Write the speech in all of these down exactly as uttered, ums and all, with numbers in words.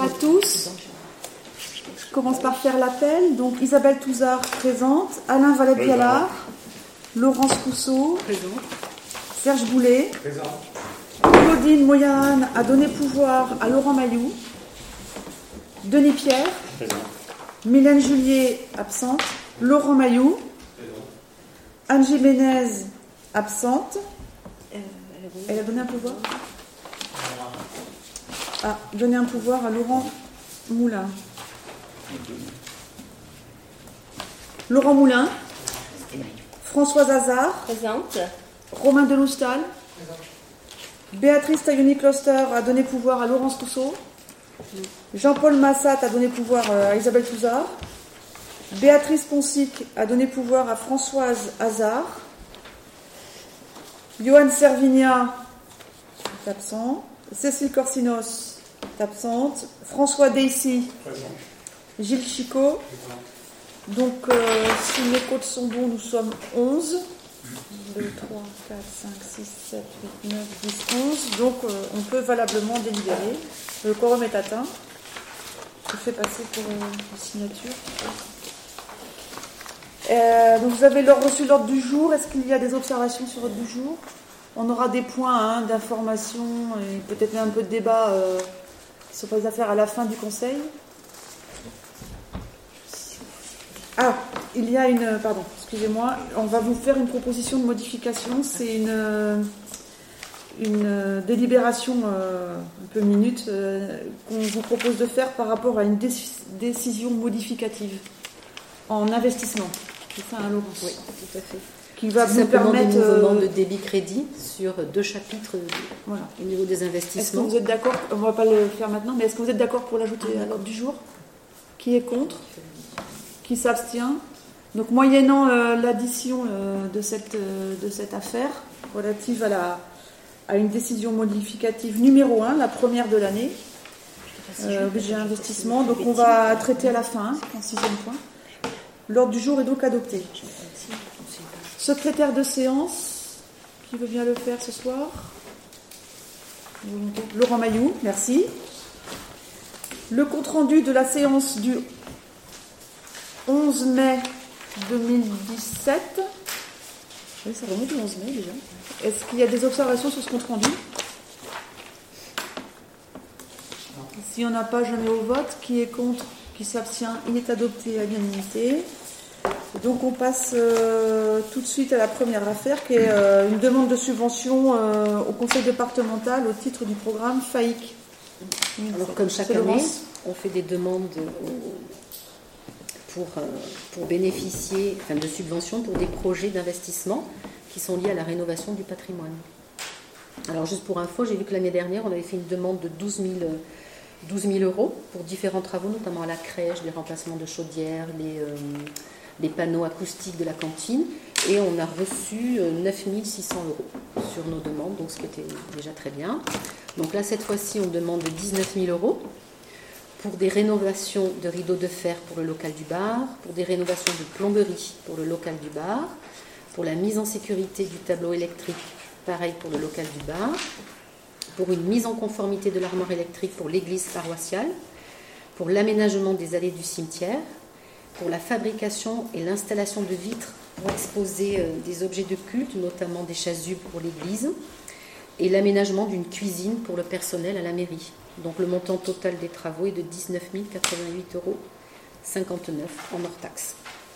à tous. Je commence par faire l'appel. Donc Isabelle Touzard présente, Alain Valette-Vialard, Laurence Rousseau, présent. Serge Boulet, présent. Claudine Moyane a donné pouvoir à Laurent Mailloux, Denis Pierre, présent. Mylène Julier, absente, Laurent Mailloux, présent. Angie Bénez, absente. Euh, elle a donné un pouvoir. Ah, donner un pouvoir à Laurent Moulin. Laurent Moulin, Françoise Hazard, présente. Romain Deloustal, présent. Béatrice Tailloni-Closter a donné pouvoir à Laurence Rousseau. Jean-Paul Massat a donné pouvoir à Isabelle Touzard. Béatrice Ponsic a donné pouvoir à Françoise Hazard. Johan Servigna est absent. Cécile Corsinos est absente. François Dessy. Présent. Gilles Chicot. Présent. Donc, euh, si les codes sont bons, nous sommes onze. deux, trois, quatre, cinq, six, sept, huit, neuf, dix, onze. Donc, euh, on peut valablement délibérer. Le quorum est atteint. Je fais passer pour euh, les signatures. Euh, donc vous avez reçu l'ordre du jour. Est-ce qu'il y a des observations sur l'ordre du jour? On aura des points hein, d'information et peut-être un peu de débat euh, sur les affaires à la fin du conseil. Ah, il y a une... Pardon, excusez-moi. On va vous faire une proposition de modification. C'est une, une délibération euh, un peu minute euh, qu'on vous propose de faire par rapport à une dé- décision modificative en investissement. C'est ça, hein, Laurence? Oui, tout à fait. Qui va c'est vous permettre des mouvements de débit crédit sur deux chapitres voilà. Au niveau des investissements. Est-ce que vous êtes d'accord? On ne va pas le faire maintenant, mais est-ce que vous êtes d'accord pour l'ajouter à l'ordre du jour? Qui est contre? Qui s'abstient? Donc moyennant euh, l'addition euh, de, cette, euh, de cette affaire relative à, la, à une décision modificative numéro un, la première de l'année, euh, budget investissement, donc on va traiter à la fin, hein, en sixième point. L'ordre du jour est donc adopté. Secrétaire de séance, qui veut bien le faire ce soir? Laurent Mailloux, merci. Le compte-rendu de la séance du onze mai deux mille dix-sept. Oui, ça remonte du onze mai déjà. Est-ce qu'il y a des observations sur ce compte-rendu? S'il n'y en a pas, je mets au vote. Qui est contre? Qui s'abstient? Il est adopté à l'unanimité. Donc on passe euh, tout de suite à la première affaire qui est euh, une demande de subvention euh, au conseil départemental au titre du programme F A I C. Alors comme chaque année, on fait des demandes pour, pour bénéficier enfin, de subventions pour des projets d'investissement qui sont liés à la rénovation du patrimoine. Alors juste pour info, j'ai vu que l'année dernière, on avait fait une demande de douze mille euros pour différents travaux, notamment à la crèche, les remplacements de chaudières, les... Euh, les panneaux acoustiques de la cantine, et on a reçu neuf mille six cents euros sur nos demandes, donc ce qui était déjà très bien. Donc là, cette fois-ci, on demande dix-neuf mille euros pour des rénovations de rideaux de fer pour le local du bar, pour des rénovations de plomberie pour le local du bar, pour la mise en sécurité du tableau électrique, pareil pour le local du bar, pour une mise en conformité de l'armoire électrique pour l'église paroissiale, pour l'aménagement des allées du cimetière, pour la fabrication et l'installation de vitres pour exposer euh, des objets de culte, notamment des chasubles pour l'église, et l'aménagement d'une cuisine pour le personnel à la mairie. Donc le montant total des travaux est de dix-neuf mille quatre-vingt-huit euros cinquante-neuf en hors taxe.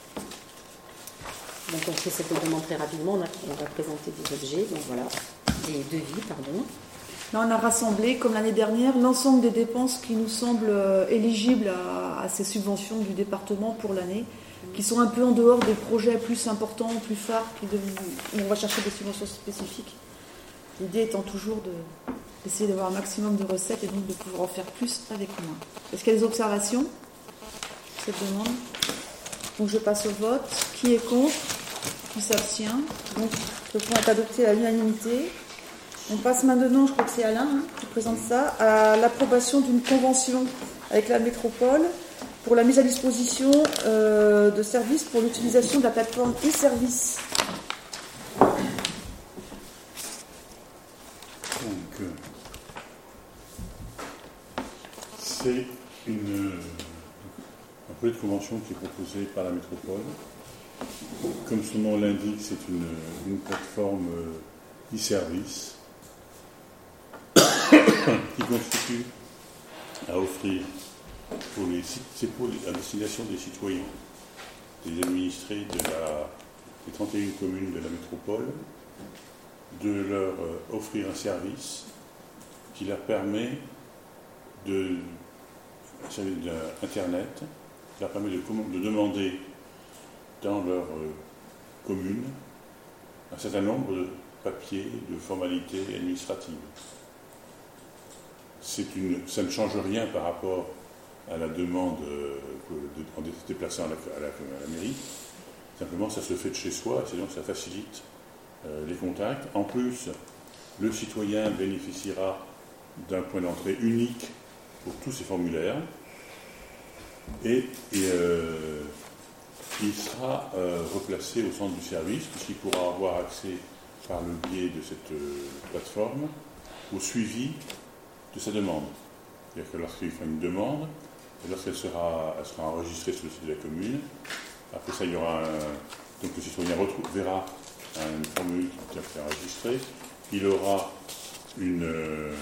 Donc on fait cette demande très rapidement, on, a, on va présenter des objets, donc voilà, des devis, pardon. Là, on a rassemblé, comme l'année dernière, l'ensemble des dépenses qui nous semblent euh, éligibles à, à ces subventions du département pour l'année, qui sont un peu en dehors des projets plus importants, plus phares, qui de, où on va chercher des subventions spécifiques. L'idée étant toujours de, d'essayer d'avoir un maximum de recettes et donc de pouvoir en faire plus avec moins. Est-ce qu'il y a des observations sur cette demande? Donc je passe au vote. Qui est contre? Qui s'abstient? Donc le point est adopté à l'unanimité. On passe maintenant, je crois que c'est Alain hein, qui présente ça, à l'approbation d'une convention avec la métropole pour la mise à disposition euh, de services pour l'utilisation de la plateforme e-service. Donc, c'est une, un projet de convention qui est proposé par la métropole. Comme son nom l'indique, c'est une, une plateforme euh, e-service qui constitue à offrir pour les, c'est pour les, à destination des citoyens, des administrés de la, des trente et une communes de la métropole, de leur euh, offrir un service qui leur permet de, un service d'Internet, qui leur permet de, de demander dans leur euh, commune un certain nombre de papiers, de formalités administratives. C'est une, ça ne change rien par rapport à la demande euh, de, en se déplaçant à la, à, la, à la mairie. Simplement, ça se fait de chez soi, et donc ça facilite euh, les contacts. En plus, le citoyen bénéficiera d'un point d'entrée unique pour tous ces formulaires et, et euh, il sera euh, replacé au centre du service puisqu'il pourra avoir accès par le biais de cette euh, plateforme au suivi de sa demande. C'est-à-dire que lorsqu'il fera une demande, et lorsqu'elle sera, elle sera enregistrée sur le site de la commune, après ça il y aura un, donc le citoyen retrouve, verra une formule qui a été enregistrée, il aura une, euh,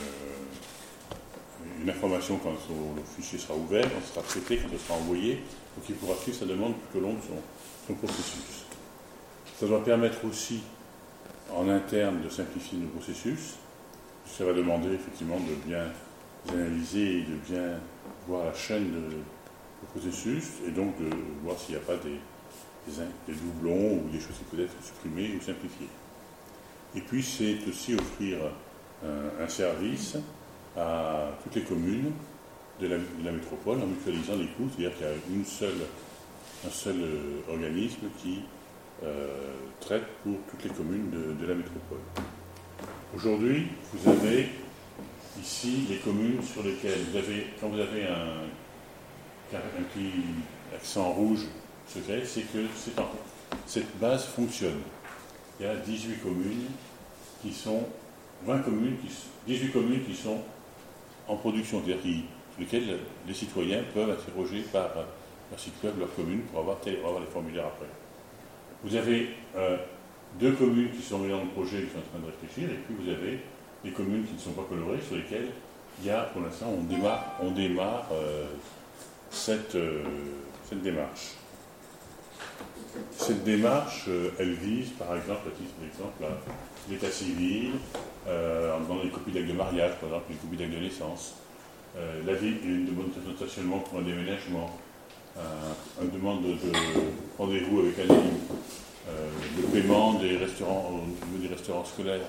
une information quand son, le fichier sera ouvert, quand il sera traité, quand il sera envoyé, donc il pourra suivre sa demande tout au long de son, son processus. Ça doit permettre aussi en interne de simplifier nos processus. Ça va demander effectivement de bien analyser et de bien voir la chaîne de, de processus et donc de voir s'il n'y a pas des, des, des doublons ou des choses qui peuvent être supprimées ou simplifiées. Et puis c'est aussi offrir un, un service à toutes les communes de la, de la métropole en mutualisant les coûts, c'est-à-dire qu'il y a une seule, un seul euh, organisme qui euh, traite pour toutes les communes de, de la métropole. Aujourd'hui, vous avez ici les communes sur lesquelles vous avez, quand vous avez un, un petit accent rouge secret, c'est que c'est en, cette base fonctionne. Il y a dix-huit communes qui sont, vingt communes, qui, dix-huit communes qui sont en production, c'est-à-dire qui, sur lesquelles les citoyens peuvent interroger par leur site web leur commune pour avoir, pour avoir les formulaires après. Vous avez euh, deux communes qui sont dans le projet, qui sont en train de réfléchir, et puis vous avez des communes qui ne sont pas colorées, sur lesquelles il y a, pour l'instant, on démarre, on démarre euh, cette, euh, cette démarche. Cette démarche, euh, elle vise, par exemple, à titre d'exemple, à l'état civil, euh, en demandant des copies d'actes de mariage, par exemple, des copies d'actes de naissance, euh, l'avis et une demande de stationnement pour un déménagement, un, une demande de, de rendez-vous avec un élu, euh, le paiement des restaurants au niveau des restaurants scolaires,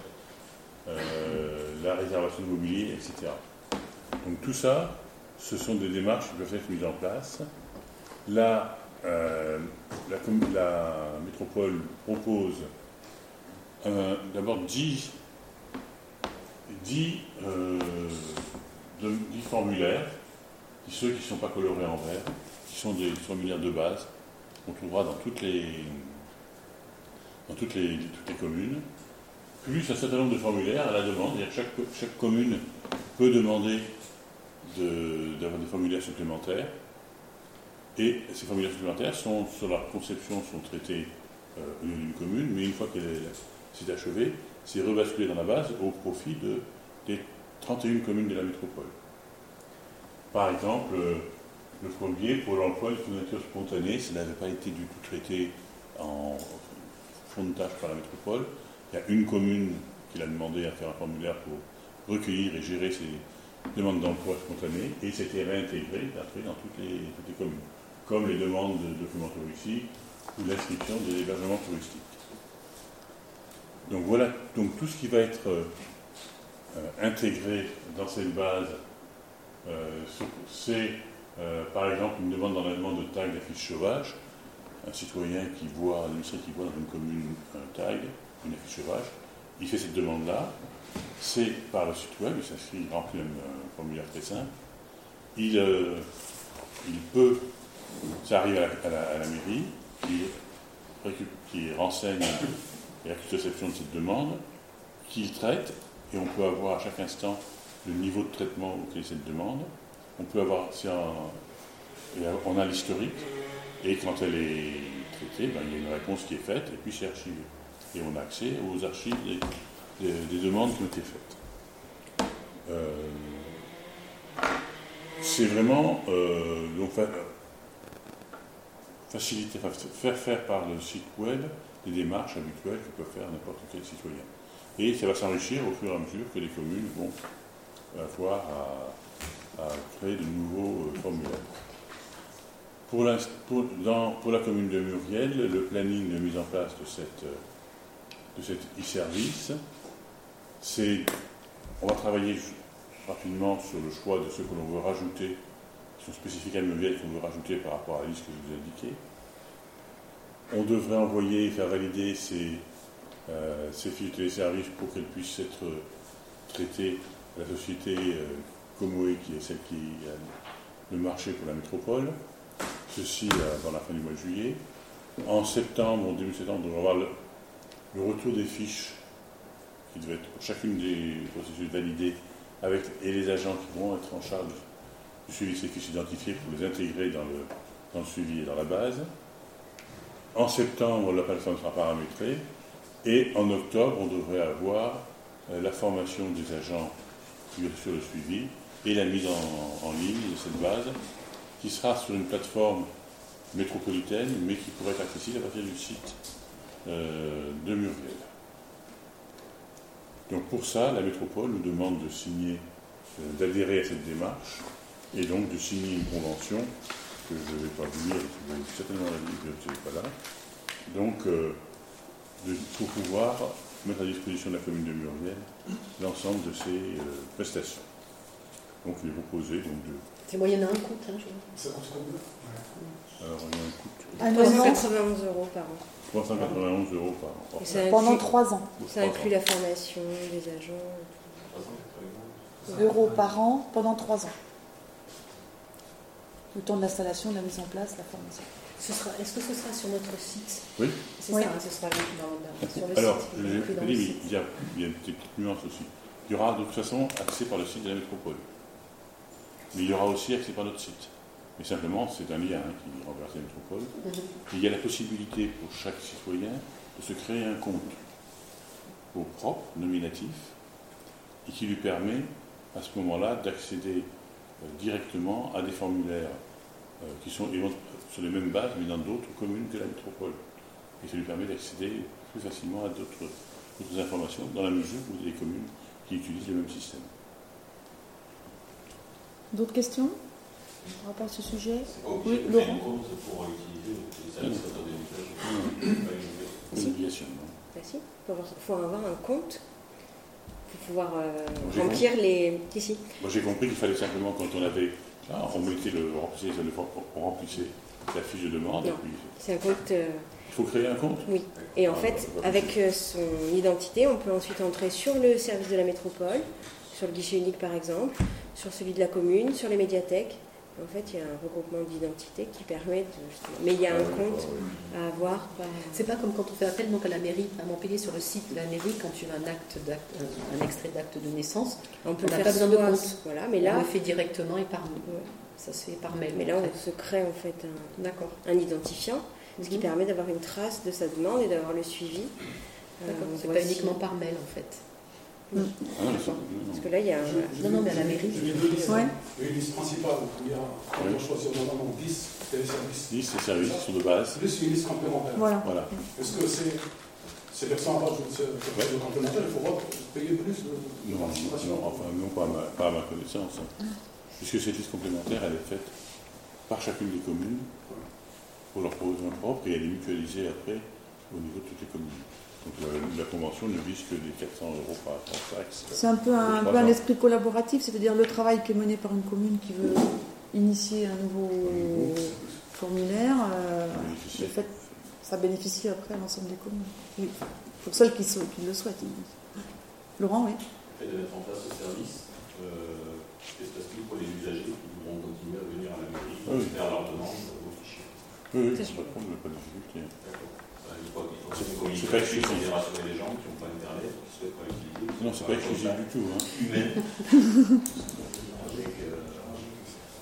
euh, la réservation de mobilier, et cetera. Donc tout ça, ce sont des démarches qui peuvent être mises en place. Là, euh, la, la métropole propose euh, d'abord dix, dix, euh, de, dix formulaires, qui, ceux qui ne sont pas colorés en vert, qui sont des formulaires de base qu'on trouvera dans toutes les, dans toutes les, toutes les communes, plus un certain nombre de formulaires à la demande. Chaque, chaque commune peut demander de, d'avoir des formulaires supplémentaires, et ces formulaires supplémentaires sont, sur leur conception, sont traités euh, au niveau d'une commune, mais une fois que c'est achevé, c'est rebasculé dans la base au profit de, des trente et une communes de la métropole. Par exemple, euh, le premier, pour l'emploi de candidature spontanée, ça n'avait pas été du tout traité en fond de tâche par la métropole. Il y a une commune qui l'a demandé à faire un formulaire pour recueillir et gérer ses demandes d'emploi spontanées, et c'était réintégré après dans toutes les, toutes les communes, comme les demandes de documents touristiques ou l'inscription des hébergements touristiques. Donc voilà, donc tout ce qui va être euh, intégré dans cette base, euh, c'est euh, par exemple une demande d'enlèvement de tag d'affiche sauvage. Un citoyen qui voit, un administré qui voit dans une commune un tag, une affiche sauvage, il fait cette demande-là, c'est par le site web, il s'inscrit, il remplit un, un formulaire très simple, il, euh, il peut, ça arrive à la, à la, à la mairie, qui, qui renseigne la réception de cette demande, qu'il traite, et on peut avoir à chaque instant le niveau de traitement auquel est cette demande, on peut avoir, c'est un, on a l'historique, et quand elle est traitée, ben, il y a une réponse qui est faite, et puis c'est archivé. Et on a accès aux archives des, des, des demandes qui ont été faites. Euh, c'est vraiment euh, donc, faciliter, enfin, faire faire par le site web des démarches habituelles que peut faire n'importe quel citoyen. Et ça va s'enrichir au fur et à mesure que les communes vont avoir à, à créer de nouveaux euh, formulaires. Pour la, pour, dans, pour la commune de Muriel, le planning de mise en place de cette, de cet e-service, c'est, on va travailler rapidement sur le choix de ceux que l'on veut rajouter, qui sont spécifiques à Muriel, qu'on veut rajouter par rapport à la liste que je vous ai indiquée. On devrait envoyer et faire valider ces, euh, ces fiches de téléservice pour qu'elles puissent être traitées à la société euh, Comoé, qui est celle qui a le marché pour la métropole. Ceci euh, dans la fin du mois de juillet. En septembre, au début septembre, on devrait avoir le, le retour des fiches qui devaient être pour chacune des processus validés avec, et les agents qui vont être en charge du suivi de ces fiches identifiées pour les intégrer dans le, dans le suivi et dans la base. En septembre, la plateforme sera paramétrée et en octobre, on devrait avoir euh, la formation des agents sur le suivi et la mise en, en ligne de cette base qui sera sur une plateforme métropolitaine mais qui pourrait être accessible à partir du site euh, de Muriel. Donc pour ça, la métropole nous demande de signer, euh, d'adhérer à cette démarche et donc de signer une convention que je ne vais pas vous lire, vous allez certainement la lire, je ne suis pas là. Donc, euh, de, pour pouvoir mettre à disposition de la commune de Muriel l'ensemble de ces euh, prestations. Donc, il est proposé donc, de... C'est moyennant un coût, hein, je vois. Ça coûte combien? Alors, il y a un coût Ah, trois cent quatre-vingt-onze euros par an. trois cent quatre-vingt-onze euros par an. Et ça Pendant inclut, trois ans. ça inclut la formation des agents. Euros par an pendant trois ans. Le temps de l'installation, de la mise en place, la formation. Ce sera, est-ce que ce sera sur notre site? Oui. C'est Oui. ça, hein, ce sera dans, dans, sur le Alors, site. je il est inclus dans l'ai le dit, site. il y, a, il y a une petite nuance aussi. Il y aura de toute façon accès par le site de la métropole. Mais il y aura aussi accès par notre site. Mais simplement, c'est un lien hein, qui renverse la métropole. Mhm. Et il y a la possibilité pour chaque citoyen de se créer un compte au propre, nominatif, et qui lui permet à ce moment-là d'accéder euh, directement à des formulaires euh, qui sont sur les mêmes bases, mais dans d'autres communes que la métropole. Et ça lui permet d'accéder plus facilement à d'autres, d'autres informations, dans la mesure où il y a des communes qui utilisent le même système. D'autres questions par rapport à ce sujet? C'est pas Oui, obligé de créer Laurent. un compte pour utiliser les services d'autodélivrage. C'est une obligation, non? Bah si, il faut avoir, faut avoir un compte pour pouvoir euh, J'ai remplir les... Ici. Moi j'ai compris qu'il fallait simplement, quand on avait... Là, on mettait le, on remplissait, on remplissait la fiche de demande, Non. et puis C'est un compte... euh, il faut créer un compte. oui. Et en Ah, fait, bah, bah, avec euh, son identité, on peut ensuite entrer sur le service de la métropole, sur le guichet unique par exemple, sur celui de la commune, sur les médiathèques. En fait, il y a un regroupement d'identité qui permet de... Mais il y a un compte à avoir par... C'est pas comme quand on fait appel donc à la mairie, à Montpellier, sur le site de la mairie, quand tu as un, acte d'acte, un extrait d'acte de naissance, On peut on n'a faire pas besoin de soit- compte. Voilà, mais on là, le fait directement et par Ouais. ça se fait par mail. mais là, en fait. on se crée en fait un, D'accord. un identifiant, ce qui Mhm. permet d'avoir une trace de sa demande et d'avoir le suivi. D'accord. Euh, C'est on pas voit si- uniquement par mail en fait. Ah non, mais ça- Parce que là, il y a un... Non, non, mais à la mairie. Je vais deux listes. Ouais. Une liste principale, où il y a, on Oui. peut choisir normalement dix téléservices. dix, ces services sont de base. Plus une liste complémentaire. Voilà. Voilà. Est-ce que c'est, ces personnes rajoutent ce ce complémentaire, il faudra payer plus de, de Non, participation? non, enfin, non, pas à ma, pas à ma connaissance. hein. Puisque cette liste complémentaire, elle est faite par chacune des communes pour leurs besoins propres et elle est mutualisée après au niveau de toutes les communes. Donc euh, la convention ne vise que des quatre cents euros par taxe. C'est un peu un, un peu un esprit collaboratif, c'est-à-dire le travail qui est mené par une commune qui veut initier un nouveau formulaire, euh, le fait, ça bénéficie après à l'ensemble des communes. Oui. Pour celles qui, sont, qui le souhaitent. Laurent, oui. Le fait de mettre en place ce service, euh, c'est facile pour les usagers qui voudront continuer à venir à la mairie, Ah oui. faire leur demande aux fichiers. Oui, oui, c'est pas de problème, pas de difficulté. D'accord. Bah, une fois qu'ils ont C'est- une c'est pas communication, exclusif. ils vont rassurer les gens qui n'ont pas Internet, qui ne souhaitent pas l'utiliser. Non, c'est pas exclusif du tout. Hein. Humaine. Avec, euh,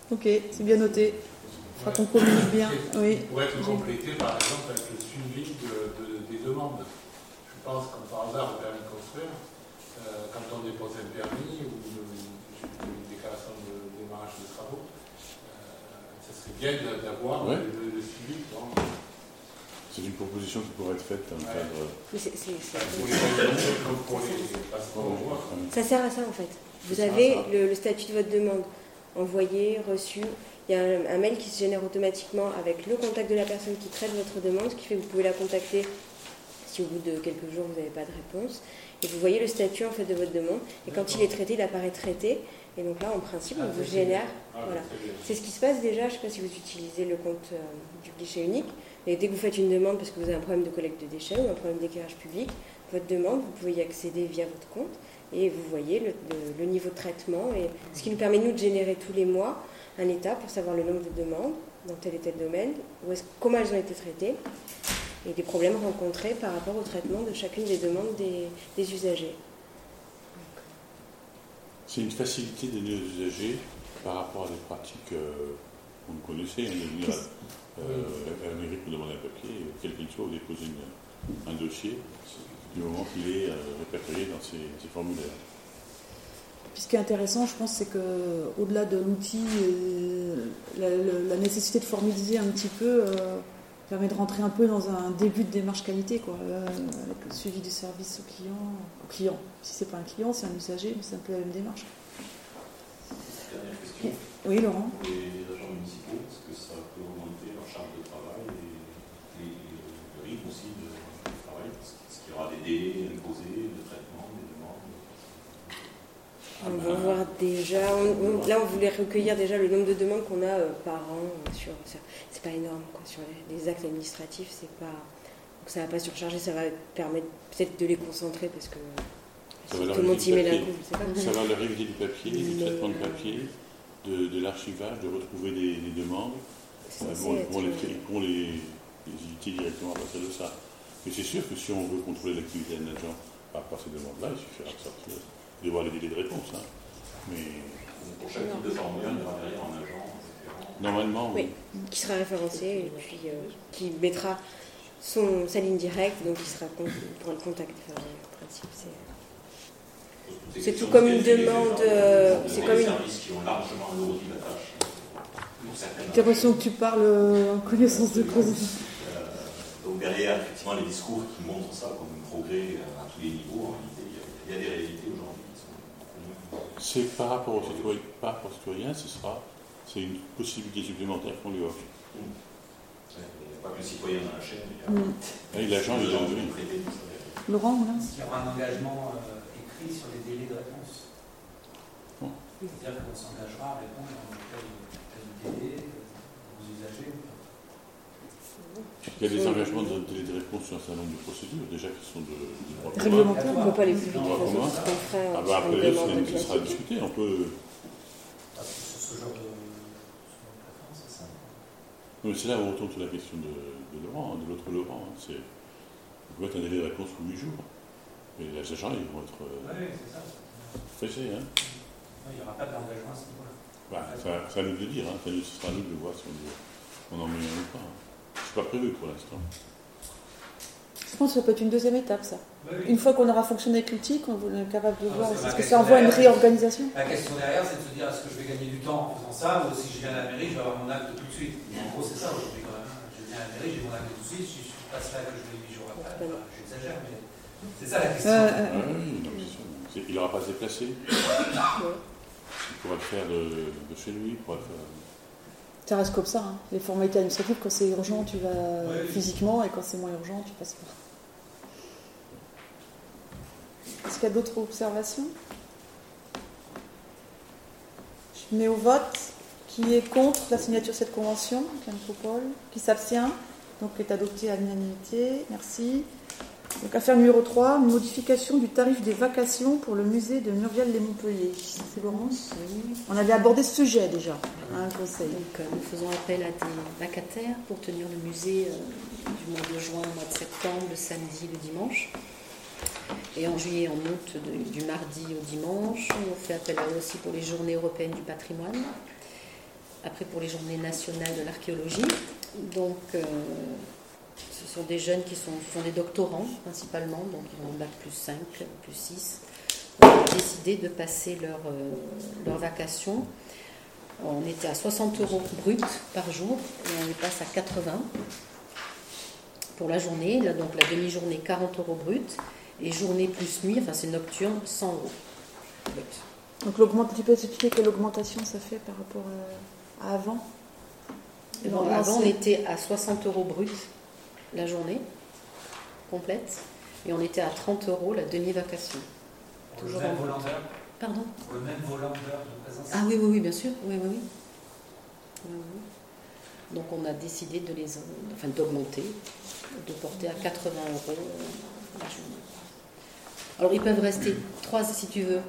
Ok, c'est bien noté. Il faudra qu'on communique bien. Oui. Pour être complété, par exemple, avec le suivi de, de, des demandes. Je pense, comme par hasard, au permis de construire, euh, quand on dépose un permis ou une, une déclaration de démarrage de travaux, euh, ça serait bien d'avoir Ouais. le, le suivi. Donc, C'est une proposition qui pourrait être faite dans le Ouais. cadre. Mais c'est- c'est- c'est- pour les régions, comme pour les passeports. Ça sert à ça en fait. Vous Ça sert à avez ça. le, le statut de votre demande envoyé, reçu. Il y a un, un mail qui se génère automatiquement avec le contact de la personne qui traite votre demande, ce qui fait que vous pouvez la contacter si au bout de quelques jours vous n'avez pas de réponse. Et vous voyez le statut en fait de votre demande. Et quand il est traité, il apparaît traité. Et donc là, en principe, on vous génère. Voilà. C'est ce qui se passe déjà. Je ne sais pas si vous utilisez le compte euh, du guichet unique. Et dès que vous faites une demande parce que vous avez un problème de collecte de déchets ou un problème d'éclairage public, votre demande, vous pouvez y accéder via votre compte et vous voyez le, le, le niveau de traitement. Et ce qui nous permet, nous, de générer tous les mois un état pour savoir le nombre de demandes dans tel et tel domaine, où est-ce, comment elles ont été traitées et des problèmes rencontrés par rapport au traitement de chacune des demandes des, des usagers. C'est une facilité des usagers par rapport à des pratiques euh, qu'on connaissait. On est venu à, euh, à la mairie pour demander un papier, et quel qu'il soit, vous déposez une- un dossier du moment qu'il est euh, répertorié dans ces, ces formulaires. Puis ce qui est intéressant, je pense, c'est qu'au-delà de l'outil, euh, la, la- la nécessité de formaliser un petit peu euh, permet de rentrer un peu dans un début de démarche qualité, quoi, euh, avec le suivi du service au client. Au client. Si c'est pas un client, c'est un usager, mais c'est un peu la même démarche. Dernière question. Oui, Laurent. Pour les agents municipaux, est-ce que ça peut augmenter leur charge de travail et, et le rythme aussi de, de travail? Est-ce qu'il y aura des délais imposés de traitement, des demandes? On va voir déjà. On, on- là, on voulait recueillir déjà le nombre de demandes qu'on a euh, par an. euh, sur, ça- c'est pas énorme, quoi. Sur les, les actes administratifs, c'est pas. Donc ça va pas surcharger, ça va permettre peut-être de les concentrer parce que Ça si va leur tout le monde éviter s'y met le d'un papier. coup, je sais pas. Ça va leur éviter du papier, du Mais, traitement de euh, papier, de, de l'archivage, de retrouver des, des demandes. C'est Euh, censé bon, ils pourront les, être- ils pourront les, les éviter directement à partir de ça. Mais c'est sûr que si on veut contrôler l'activité d'un agent par rapport à ces demandes-là, il suffira de sortir, de voir les délais de réponse. Hein. Mais Donc, pour chaque type de formulaire, il y aura derrière un agent référent. normalement, Oui, qui sera référencé et puis euh, qui mettra son, sa ligne directe, donc qui sera con- pour le contact. Enfin, en principe, c'est. Toutes ces C'est questions, tout comme une c'est des demande, gens, euh, des c'est comme une- services qui ont largement alourdi la tâche. Pour certaines J'ai l'impression que tu parles euh, en connaissance de cause. Euh, donc derrière, effectivement, les discours qui montrent ça comme un progrès euh, à tous les niveaux, en réalité, il y a, il y a des réalités aujourd'hui qui sont connues. c'est par rapport aux citoyens, par rapport aux citoyens, ce sera, c'est une possibilité supplémentaire qu'on lui offre. Ouais, Il n'y a pas que le citoyen dans la chaîne, il y a Mm. Et l'agent, les il gens a qui oui. vont traiter tout ça. Laurent, voilà. Est-ce qu'il y aura un engagement euh, écrit sur les délais de réponse? Non. C'est-à-dire qu'on s'engagera à répondre en tel, tel délai aux usagers ou pas? Il y a des engagements de délai de réponse sur un certain nombre de procédures, déjà qui sont de, de droit commun. Réglementaire. On ne peut pas aller plus vite Droit que les commun. autres, ce qu'on ferait Ah sur bah une après, demande c'est- ce sera classique. discuté. On peut. Parce que sur ce genre de, ce genre de plateforme, c'est ça. Non, mais c'est là où on retourne sur la question de, de Laurent, hein, de l'autre Laurent. hein. C'est, on peut mettre un délai de réponse pour huit jours. Et les agents, ils vont être euh, Oui, c'est ça. pressés. Hein. Il n'y aura pas d'engagement à ce niveau-là. Bah, ça, ça à nous de le dire. Hein. Ça, nous- ce sera à nous de le voir si on, le- on en met un ou pas. Hein. C'est pas prévu pour l'instant. Je pense que ça peut être une deuxième étape, ça. Oui, oui. Une fois qu'on aura fonctionné avec l'outil, qu'on est capable de Ah, voir, parce que est-ce ma que question ça envoie une derrière, réorganisation? La question derrière, c'est de se dire est-ce que je vais gagner du temps en faisant ça ou si je viens à la mairie, je vais avoir mon acte tout de suite. En gros, c'est ça aujourd'hui quand même. hein. Je viens à la mairie, j'ai mon acte tout de suite. Si je passe là que je l'ai huit jours après, bah, j'exagère, mais c'est ça la question. Euh, Ah euh, oui, non, mais c'est sûr. C'est- il n'aura pas à se déplacer. Il pourra le faire de, de chez lui. Il pourra le faire. Ça reste comme ça. Hein. Les formalités administratives, quand c'est urgent, tu vas Oui. physiquement, et quand c'est moins urgent, tu passes pas. Est-ce qu'il y a d'autres observations? Je mets au vote qui est contre la signature de cette convention, la métropole, qui s'abstient, donc est adopté à l'unanimité. Merci. Donc affaire numéro trois, modification du tarif des vacations pour le musée de Muriel-les-Montpellier. C'est Laurence. Oui. On avait abordé ce sujet déjà, à un conseil. Donc, euh, nous faisons appel à des vacataires pour tenir le musée euh, du mois de juin au mois de septembre, le samedi, le dimanche. Et en juillet, on monte de- du mardi au dimanche. On fait appel à eux aussi pour les journées européennes du patrimoine. après pour les journées nationales de l'archéologie. Donc, euh, ce sont des jeunes qui sont, ce sont des doctorants principalement, donc ils ont bac plus cinq, plus six. On a décidé de passer leur, euh, leur vacation. On était à soixante euros brut par jour et on les passe à quatre-vingts pour la journée. Là, donc la demi-journée, quarante euros brut. Et journée plus nuit, enfin c'est nocturne, cent euros brut. Donc l'augmentation, tu peux expliquer quelle augmentation ça fait par rapport à, à avant? Et bon, avant, on était à soixante euros brut la journée complète. Et on était à trente euros la demi-vacation. Pour le même volant d'heure. Pardon? Pour le même volant d'heure de présence. Ah oui, oui, oui, bien sûr. Oui, oui, oui. oui, oui. Donc on a décidé de les, enfin, d'augmenter, de porter à quatre-vingts euros la journée. Alors ils peuvent rester trois, si tu veux.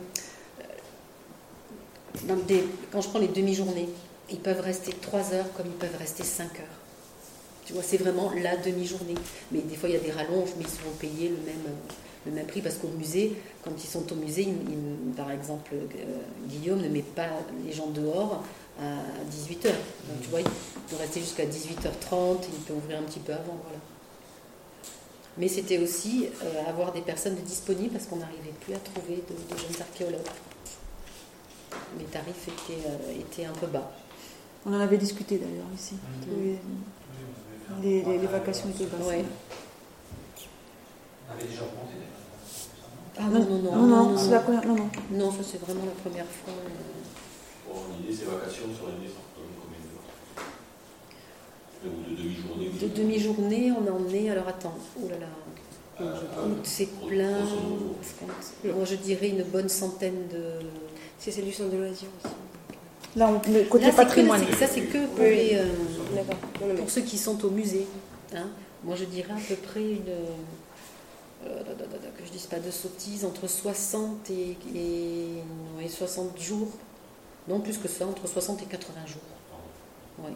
Dans des, quand je prends les demi-journées, ils peuvent rester trois heures comme ils peuvent rester cinq heures. Tu vois, c'est vraiment la demi-journée. Mais des fois, il y a des rallonges, mais ils seront payés le même, le même prix parce qu'au musée, quand ils sont au musée, ils, ils, par exemple, euh, Guillaume ne met pas les gens dehors à dix-huit heures. Donc, tu vois, il peut rester jusqu'à dix-huit heures trente, il peut ouvrir un petit peu avant, voilà. Mais c'était aussi euh, avoir des personnes disponibles parce qu'on n'arrivait plus à trouver de, de jeunes archéologues. Les tarifs étaient, euh, étaient un peu bas. On en avait discuté d'ailleurs ici. Mmh. Les, les, les vacations étaient basses. Ouais. On avait déjà augmenté. Ah non, non, non. Non, non, non, c'est non. la première. Non, non. Non, ça c'est vraiment la première fois. Euh... Bon, l'idée, ces vacations sur l'année, ça représente combien d'heures? Ou de demi-journée? De demi-journée, on en est. Alors attends, oh là là. Euh, Août, c'est plein. Moi, je dirais une bonne centaine de. C'est celle du centre de loisirs aussi. Là, on, le côté Là, c'est patrimoine. que, ça, c'est que pour, Oui. les, euh, D'accord. Non, non, mais- pour ceux qui sont au musée. Hein. Moi, je dirais à peu près une. Euh, que je dise pas de sottises, entre soixante et, et, et soixante jours. Non, plus que ça, entre soixante et quatre-vingts jours. Oui.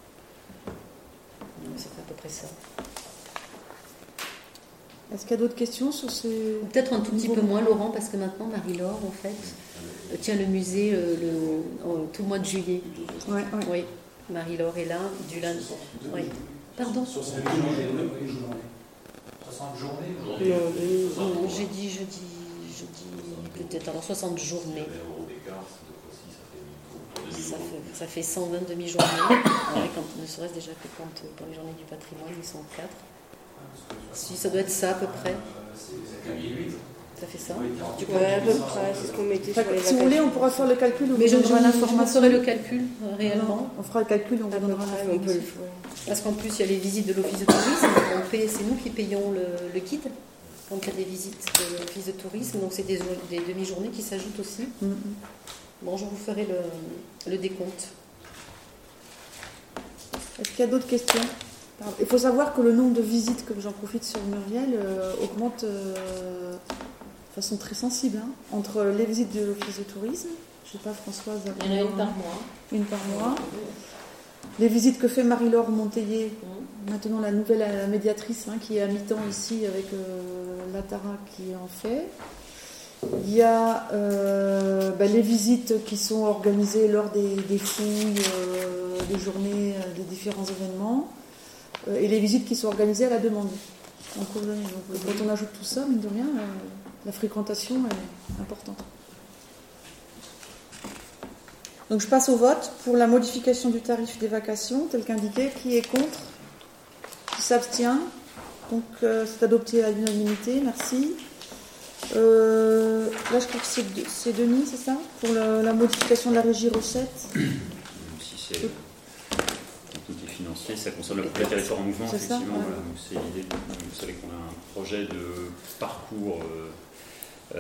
Ça fait à peu près ça. Est-ce qu'il y a d'autres questions sur ces. Peut-être un tout petit peu moins, Laurent, parce que maintenant, Marie-Laure, en fait, euh, tient le musée euh, le, euh, tout le mois de juillet. Ouais, ouais. Oui, Marie-Laure est là, du lundi. Oui. Pardon? soixante journées. soixante journées. Non, non, j'ai dit, je dis, je dis peut-être alors soixante journées. Ça fait, ça fait cent vingt demi-journées. Ouais, quand, ne serait-ce déjà que quand, pour les journées du patrimoine, ils sont quatre. Si, ça doit être ça à peu près. Ça fait ça. Du coup, Ouais, à peu près, c'est ce qu'on mettait sur les Si vous voulez, vacations. on pourra faire le calcul. On mais je, vous je, donnera je vous l'information. ferai le calcul euh, réellement. On fera le calcul, on À vous peu donnera près, on peut le l'information. faire. Parce qu'en plus, il y a les visites de l'office de tourisme. On paie, c'est nous qui payons le, le guide quand il y a des visites de l'office de tourisme. Donc, c'est des, des demi-journées qui s'ajoutent aussi. Mm, mm. Bon, je vous ferai le, le décompte. Est-ce qu'il y a d'autres questions? Il faut savoir que le nombre de visites, que j'en profite sur Muriel, euh, augmente euh, de façon très sensible. Hein, entre les visites de l'office de tourisme, je ne sais pas, Françoise. Il y en a une par mois. Une par mois. Les visites que fait Marie-Laure Monteiller, mmh. maintenant la nouvelle euh, médiatrice hein, qui est à mi-temps ici avec euh, Latara qui en fait. Il y a euh, ben, les visites qui sont organisées lors des, des fouilles, euh, des journées, euh, des différents événements, euh, et les visites qui sont organisées à la demande en cours d'année. Donc quand on ajoute tout ça, mine de rien, euh, la fréquentation est importante. Donc je passe au vote pour la modification du tarif des vacations, tel qu'indiqué. Qui est contre? Qui s'abstient? Donc euh, c'est adopté à l'unanimité, merci. Euh, là, je crois que c'est, de, c'est Denis, c'est ça? Pour le, la modification de la régie recette. Si c'est tout est financier, ça concerne le projet territoire en mouvement, C'est ça, effectivement. ouais. Voilà. Donc c'est l'idée. Vous savez qu'on a un projet de parcours, euh, euh,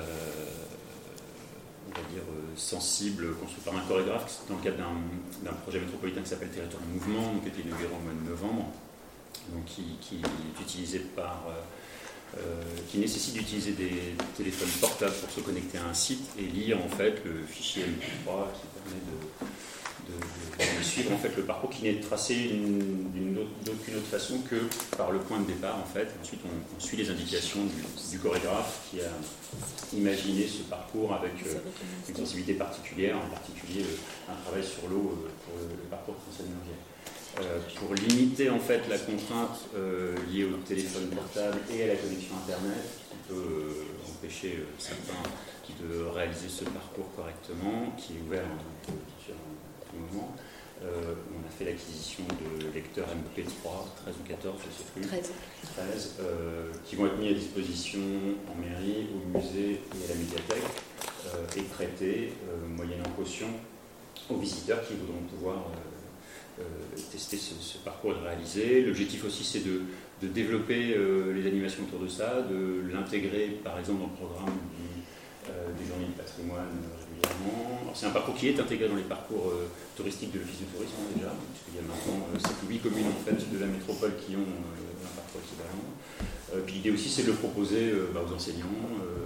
on va dire euh, sensible, construit par un chorégraphe, dans le cadre d'un, d'un projet métropolitain qui s'appelle Territoire en mouvement, donc qui a été inauguré au mois de novembre, donc qui, qui est utilisé par euh, euh, qui nécessite d'utiliser des téléphones portables pour se connecter à un site et lire en fait le fichier M P trois qui permet de, de, de, de suivre en fait le parcours qui n'est tracé d'une d'aucune autre façon que par le point de départ en fait. Ensuite on, on suit les indications du, du chorégraphe qui a imaginé ce parcours avec euh, une sensibilité particulière, en particulier euh, un travail sur l'eau euh, pour le, le parcours transsénurgiel. Euh, pour limiter en fait la contrainte euh, liée au téléphone portable et à la connexion internet qui peut euh, empêcher euh, certains de réaliser ce parcours correctement, qui est ouvert en, sur un tout moment. Euh, on a fait l'acquisition de lecteurs M P trois, treize ou quatorze, je ne sais plus. treize. treize, euh, qui vont être mis à disposition en mairie, au musée et à la médiathèque euh, et prêtés, euh, moyennant caution, aux visiteurs qui voudront pouvoir euh, euh, tester ce, ce parcours et le réaliser. L'objectif aussi, c'est de, de développer euh, les animations autour de ça, de l'intégrer par exemple dans le programme du, euh, des journées du patrimoine euh, régulièrement. C'est un parcours qui est intégré dans les parcours euh, touristiques de l'Office de tourisme hein, déjà, puisqu'il y a maintenant euh, sept ou huit communes en fait, de la métropole qui ont euh, un parcours équivalent. Euh, puis l'idée aussi, c'est de le proposer euh, bah, aux enseignants,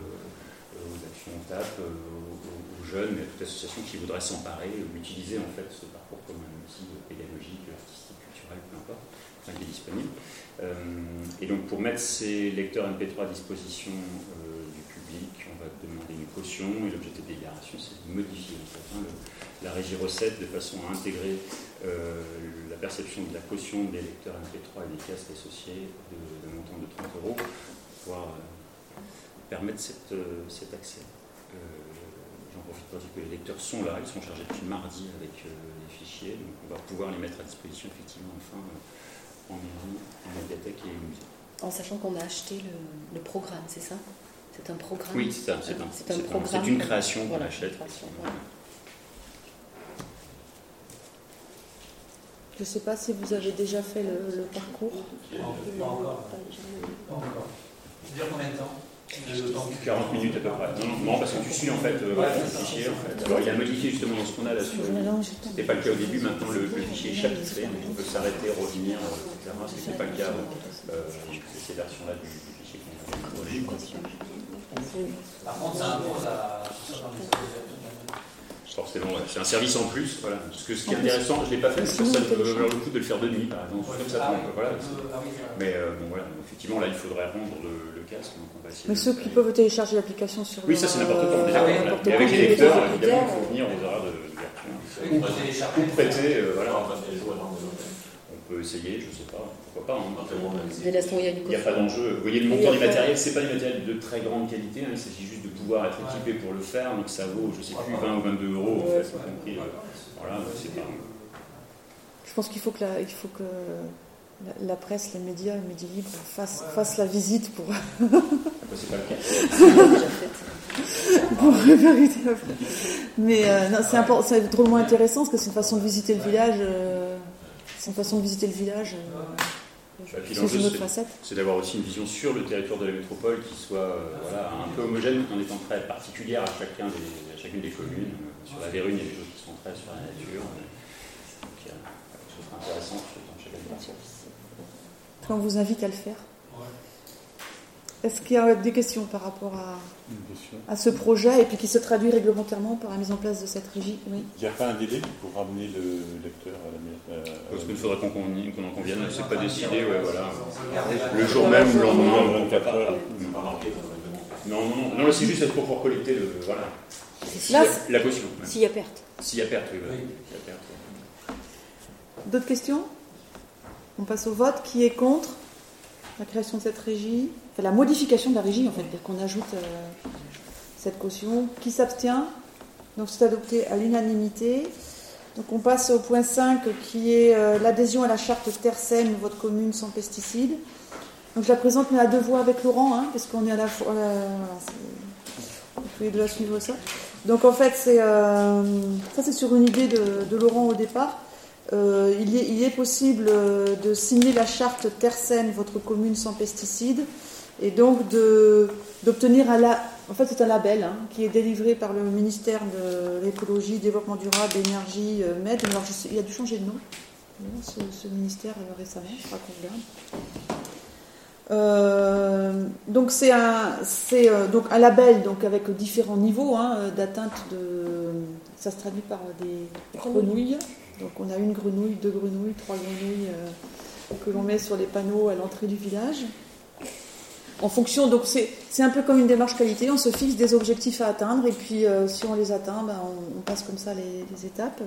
euh, aux actions T A P, euh, aux, aux jeunes, mais à toute association qui voudrait s'emparer ou utiliser en fait ce parcours comme un outil pédagogique, artistique, culturel, peu importe, enfin, qui est disponible. Euh, et donc pour mettre ces lecteurs M P trois à disposition euh, du public, on va demander une caution et l'objectif de délibération, c'est de modifier en fait, hein, le, la régie recette de façon à intégrer euh, la perception de la caution des lecteurs M P trois et des casques associés de, de montant de trente euros pour pouvoir euh, permettre cette, euh, cet accès. Euh, J'en profite pour dire que les lecteurs sont là, ils sont chargés depuis mardi avec euh, les fichiers, donc on va pouvoir les mettre à disposition effectivement enfin euh, en mairie, en médiathèque et au musée. En sachant qu'on a acheté le, le programme, c'est ça? C'est un programme? Oui, c'est un, c'est un, c'est un c'est programme. C'est une création qu'on voilà, achète. Création, voilà. Je ne sais pas si vous avez déjà fait le, le parcours. Pas encore. Pas encore. Tu veux dire combien de temps? Le temps quarante minutes à peu près. Non, non, parce que tu suis en fait euh, Ouais, le fichier. En fait. Alors il a modifié justement dans ce qu'on a là sur. C'était pas le cas au début, maintenant le, le fichier est chapitré, donc on peut s'arrêter, revenir, et cetera. Ce n'était pas le cas euh, c'est ces versions-là du, du fichier qu'on a. Par contre, ça impose à. Forcément, ouais. C'est un service en plus. Voilà. Parce que ce qui est intéressant, je ne l'ai pas fait, c'est que ça me valoir le coup de le faire de nuit, par exemple. Comme ça, donc, voilà. Mais euh, bon, voilà. Effectivement, là, il faudrait rendre le, le casque. Donc on va essayer Mais de ceux faire. qui peuvent télécharger l'application sur Oui, ça c'est n'importe euh, quoi. Déjà, ah oui, voilà. n'importe Et avec quoi. les lecteurs, Les évidemment, il lecteurs, faut venir aux horaires de d'ouverture. On peut télécharger. Ou prêter, euh, voilà. On peut essayer, je ne sais pas, pourquoi pas. Hein. Dès l'instant où il y a du Il n'y a pas d'enjeu. Vous voyez, le montant du matériel, ce n'est pas du matériel de très grande qualité, hein. Il s'agit juste de pouvoir être équipé pour le faire, donc ça vaut, je ne sais plus, vingt ou vingt-deux euros, en fait, y compris. Euh, voilà, c'est pas. Je pense qu'il faut que la, il faut que la, la presse, les médias, les médias libres fassent, fassent la visite pour. C'est pas le cas. pour vérifier. Mais euh, non, c'est, import- c'est drôlement intéressant parce que c'est une façon de visiter le village. Euh, c'est une façon de visiter le village. Euh, sous une autre facette. C'est d'avoir aussi une vision sur le territoire de la métropole qui soit euh, voilà, un peu homogène, en étant très particulière à, chacun des, à chacune des communes. Sur la Vérune, il y a des choses qui sont très sur la nature. Donc il y a des choses intéressantes dans chacun des parties. On vous invite à le faire. Est-ce qu'il y a des questions par rapport à, à ce projet et puis qui se traduit réglementairement par la mise en place de cette régie? Oui. Il n'y a pas un délai pour ramener le lecteur à la maison? Parce qu'il faudrait qu'on, qu'on en convienne, c'est pas décidé, ouais, voilà. Le jour même ou le lendemain, vingt-quatre heures. Non, non, non, non, c'est juste pour pouvoir collecter le, voilà, Là, la caution. Ouais. s'il y a perte. S'il y a perte, oui, voilà. S'il y a perte, ouais. D'autres questions? On passe au vote. Qui est contre la création de cette régie, enfin, la modification de la régie en fait, c'est-à-dire qu'on ajoute euh, cette caution. Qui s'abstient? Donc c'est adopté à l'unanimité. Donc on passe au point cinq qui est euh, l'adhésion à la charte terre saine, votre commune sans pesticides. Donc je la présente mais à deux voix avec Laurent, hein, parce qu'on est à la fois. Euh, voilà, vous pouvez de la suivre ça. Donc en fait c'est euh, ça c'est sur une idée de, de Laurent au départ. Euh, il, est, il est possible de signer la charte terre saine, votre commune sans pesticides, et donc de, d'obtenir un la, en fait c'est un label hein, qui est délivré par le ministère de l'écologie, développement durable, énergie, euh, M E D. Alors je sais, il a dû changer de nom ce, ce ministère euh, récemment, je crois qu'on regarde. Euh, donc c'est un, c'est euh, donc un label donc avec différents niveaux hein, d'atteinte de. Ça se traduit par des grenouilles. Donc on a une grenouille, deux grenouilles, trois grenouilles euh, que l'on met sur les panneaux à l'entrée du village. En fonction, donc c'est, c'est un peu comme une démarche qualité. On se fixe des objectifs à atteindre et puis euh, si on les atteint, ben, on, on passe comme ça les, les étapes.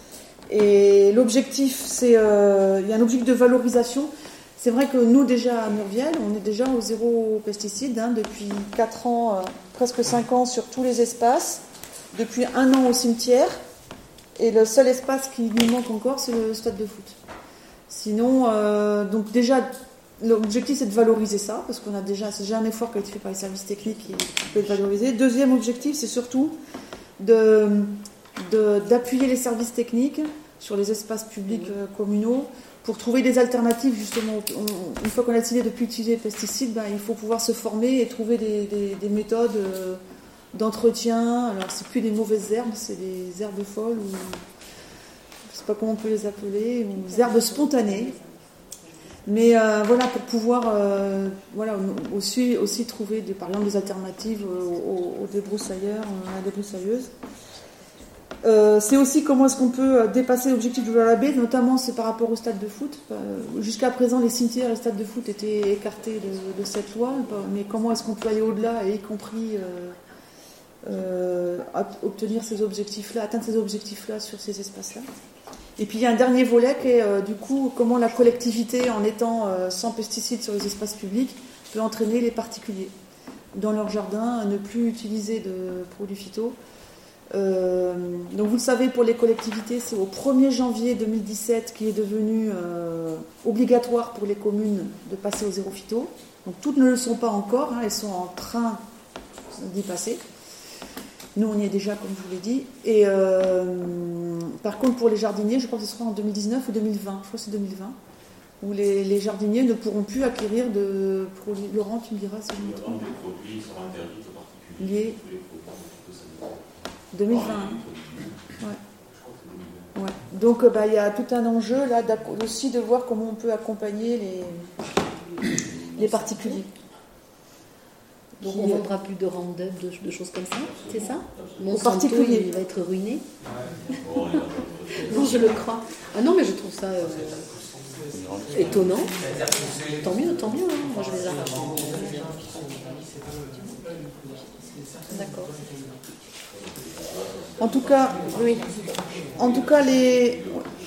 Et l'objectif, c'est euh, il y a un objectif de valorisation. C'est vrai que nous, déjà à Murviel, on est déjà au zéro pesticide hein, depuis quatre ans, euh, presque cinq ans sur tous les espaces, depuis un an au cimetière, et le seul espace qui nous manque encore, c'est le stade de foot. Sinon, euh, donc déjà, l'objectif, c'est de valoriser ça, parce qu'on a déjà, c'est déjà un effort qui a été fait par les services techniques qui peut être valorisé. Deuxième objectif, c'est surtout de, de, d'appuyer les services techniques sur les espaces publics euh, communaux, pour trouver des alternatives, justement, on, une fois qu'on a décidé de ne plus utiliser les pesticides, ben, il faut pouvoir se former et trouver des, des, des méthodes euh, d'entretien. Alors, c'est plus des mauvaises herbes, c'est des herbes folles, ou je ne sais pas comment on peut les appeler, ou des herbes spontanées. Mais euh, voilà, pour pouvoir euh, voilà, aussi, aussi trouver, des, par exemple, des alternatives aux, aux débroussailleurs, à la débroussailleuse. Euh, c'est aussi comment est-ce qu'on peut dépasser l'objectif de la baie, notamment c'est par rapport au stade de foot. Euh, jusqu'à présent, les cimetières et les stades de foot étaient écartés de, de cette loi, mais comment est-ce qu'on peut aller au-delà et y compris euh, euh, obtenir ces objectifs-là, atteindre ces objectifs-là sur ces espaces-là. Et puis il y a un dernier volet qui est euh, du coup comment la collectivité, en étant euh, sans pesticides sur les espaces publics, peut entraîner les particuliers dans leur jardin à ne plus utiliser de produits phyto. Euh, donc vous le savez, pour les collectivités, c'est au premier janvier deux mille dix-sept qu'il est devenu euh, obligatoire pour les communes de passer au zéro phyto. Donc toutes ne le sont pas encore, hein, elles sont en train d'y passer. Nous on y est déjà, comme je vous l'ai dit. Et euh, par contre pour les jardiniers, je crois que ce sera en deux mille dix-neuf ou deux mille vingt, je crois que c'est deux mille vingt, où les, les jardiniers ne pourront plus acquérir de produits. Laurent, tu me diras si je me trompe. Les produits seront interdits aux particuliers. deux mille vingt. Ouais. Ouais. Donc il bah, y a tout un enjeu là aussi de voir comment on peut accompagner les, les particuliers. Donc on ne vendra plus de Roundup, de, de choses comme ça, c'est ça? Mon particulier, il va être ruiné. Non, je le crois. Ah non, mais je trouve ça euh, étonnant. Tant mieux, tant mieux. Hein. Moi, je les arrache. D'accord. En tout cas, oui. En tout cas, les.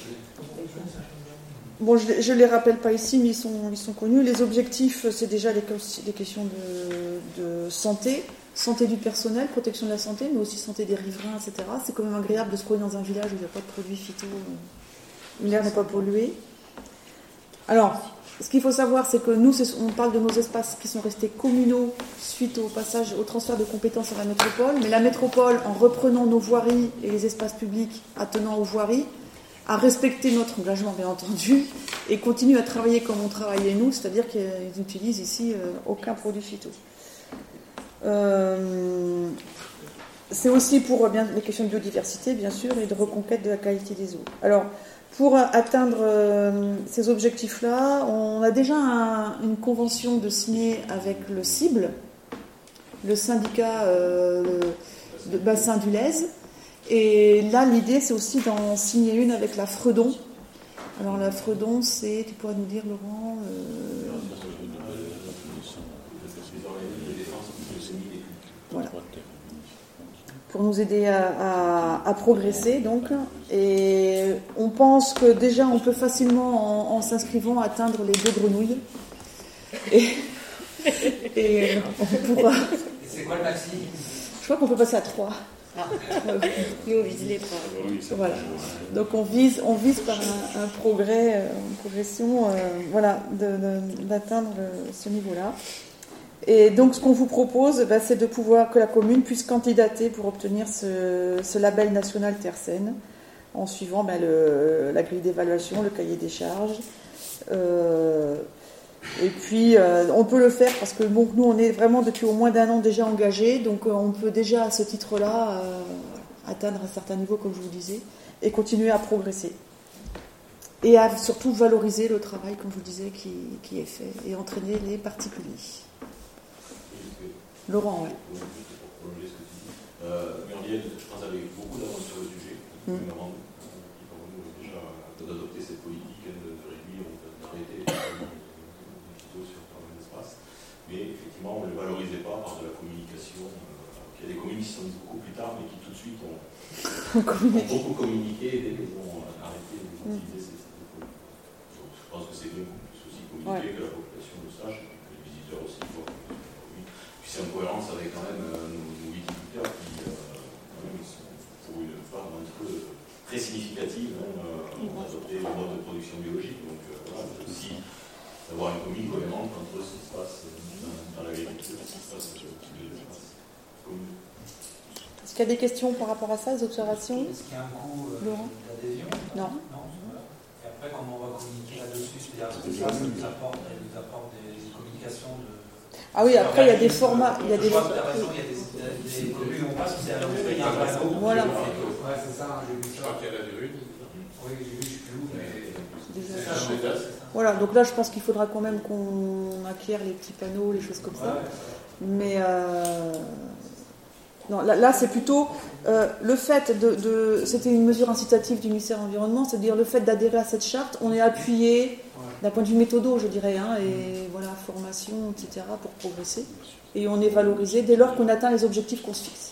Bon, je ne les rappelle pas ici, mais ils sont, ils sont connus. Les objectifs, c'est déjà des, des questions de, de santé, santé du personnel, protection de la santé, mais aussi santé des riverains, et cetera. C'est quand même agréable de se trouver dans un village où il n'y a pas de produits phyto, où l'air n'est pas pollué. Alors, ce qu'il faut savoir, c'est que nous, c'est, on parle de nos espaces qui sont restés communaux suite au passage, au transfert de compétences à la métropole, mais la métropole, en reprenant nos voiries et les espaces publics attenant aux voiries, à respecter notre engagement, bien entendu, et continue à travailler comme on travaillait nous, c'est-à-dire qu'ils n'utilisent ici euh, aucun produit phyto. Euh, c'est aussi pour bien, les questions de biodiversité, bien sûr, et de reconquête de la qualité des eaux. Alors, pour atteindre euh, ces objectifs-là, on a déjà un, une convention de signer avec le C I B L, le syndicat euh, de bassin du Lez. Et là, l'idée, c'est aussi d'en signer une avec la Fredon. Alors, la Fredon, c'est, tu pourrais nous dire, Laurent euh... Voilà. Pour nous aider à, à, à progresser, donc. Et on pense que déjà, on peut facilement, en, en s'inscrivant, atteindre les deux grenouilles. Et, et on pourra. C'est quoi le maxi? Je crois qu'on peut passer à trois. Ah. Nous on vise les trois. Voilà. Donc on vise, on vise par un, un progrès, une progression, euh, voilà, de, de, d'atteindre ce niveau-là. Et donc ce qu'on vous propose, bah, c'est de pouvoir que la commune puisse candidater pour obtenir ce, ce label national terre saine, en suivant bah, le, la grille d'évaluation, le cahier des charges. Euh, Et puis, euh, on peut le faire parce que bon, nous, on est vraiment depuis au moins d'un an déjà engagés, donc euh, on peut déjà à ce titre-là euh, atteindre un certain niveau, comme je vous disais, et continuer à progresser. et à surtout valoriser le travail, comme je vous disais, qui, qui est fait, et entraîner les particuliers. Laurent, oui. Euh, Muriel, je pense, avait beaucoup d'avance sur le sujet, mm. qui permet déjà d'adopter cette politique, de, de réduire ou d'arrêter les réseaux sur pas mal d'espace. Mais effectivement, on ne le valorisait pas par de la communication. Euh, il y a des communes qui sont mises beaucoup plus tard, mais qui tout de suite ont, ont beaucoup communiqué dès qu'ils ont arrêté d'utiliser mm. ces technologies. Donc je pense que c'est bien qu'on puisse aussi communiquer, ouais. que la population le sache, et que les visiteurs aussi voient que puis c'est en cohérence avec quand même euh, nos, nos viticulteurs qui euh, quand même, sont pour une part d'entre eux très significative, hein, euh, ont adopté le mode de production biologique. Donc euh, voilà, aussi d'avoir une commune cohérente entre ce qui se passe dans, dans l'agriculture et ce qui se passe dans l'espace commune. Est-ce qu'il y a des questions par rapport à ça, des observations? Est-ce qu'il y a un coût euh, d'adhésion? Non. Non. Et après, comment on va communiquer là-dessus? C'est-à-dire que ça nous apporte, nous apporte des, des communications de. Ah oui, après il y a des formats. Il y a des... Je crois que tu as raison, il y a des, des communes où on passe, c'est à l'entrée, il y a un panneau. Voilà. Ouais, c'est ça, j'ai vu Je ça. crois qu'il y a la rue. Oui, j'ai vu, je sais plus où, mais. Déjà, C'est ça, voilà, donc là je pense qu'il faudra quand même qu'on acquiert les petits panneaux, les choses comme ça. Ouais. Mais euh... non, là, là c'est plutôt euh, le fait de, de. C'était une mesure incitative du ministère de l'Environnement, c'est-à-dire le fait d'adhérer à cette charte, on est appuyé. D'un point de vue méthodo, je dirais, hein, et voilà, formation, et cetera, pour progresser. Et on est valorisé dès lors qu'on atteint les objectifs qu'on se fixe.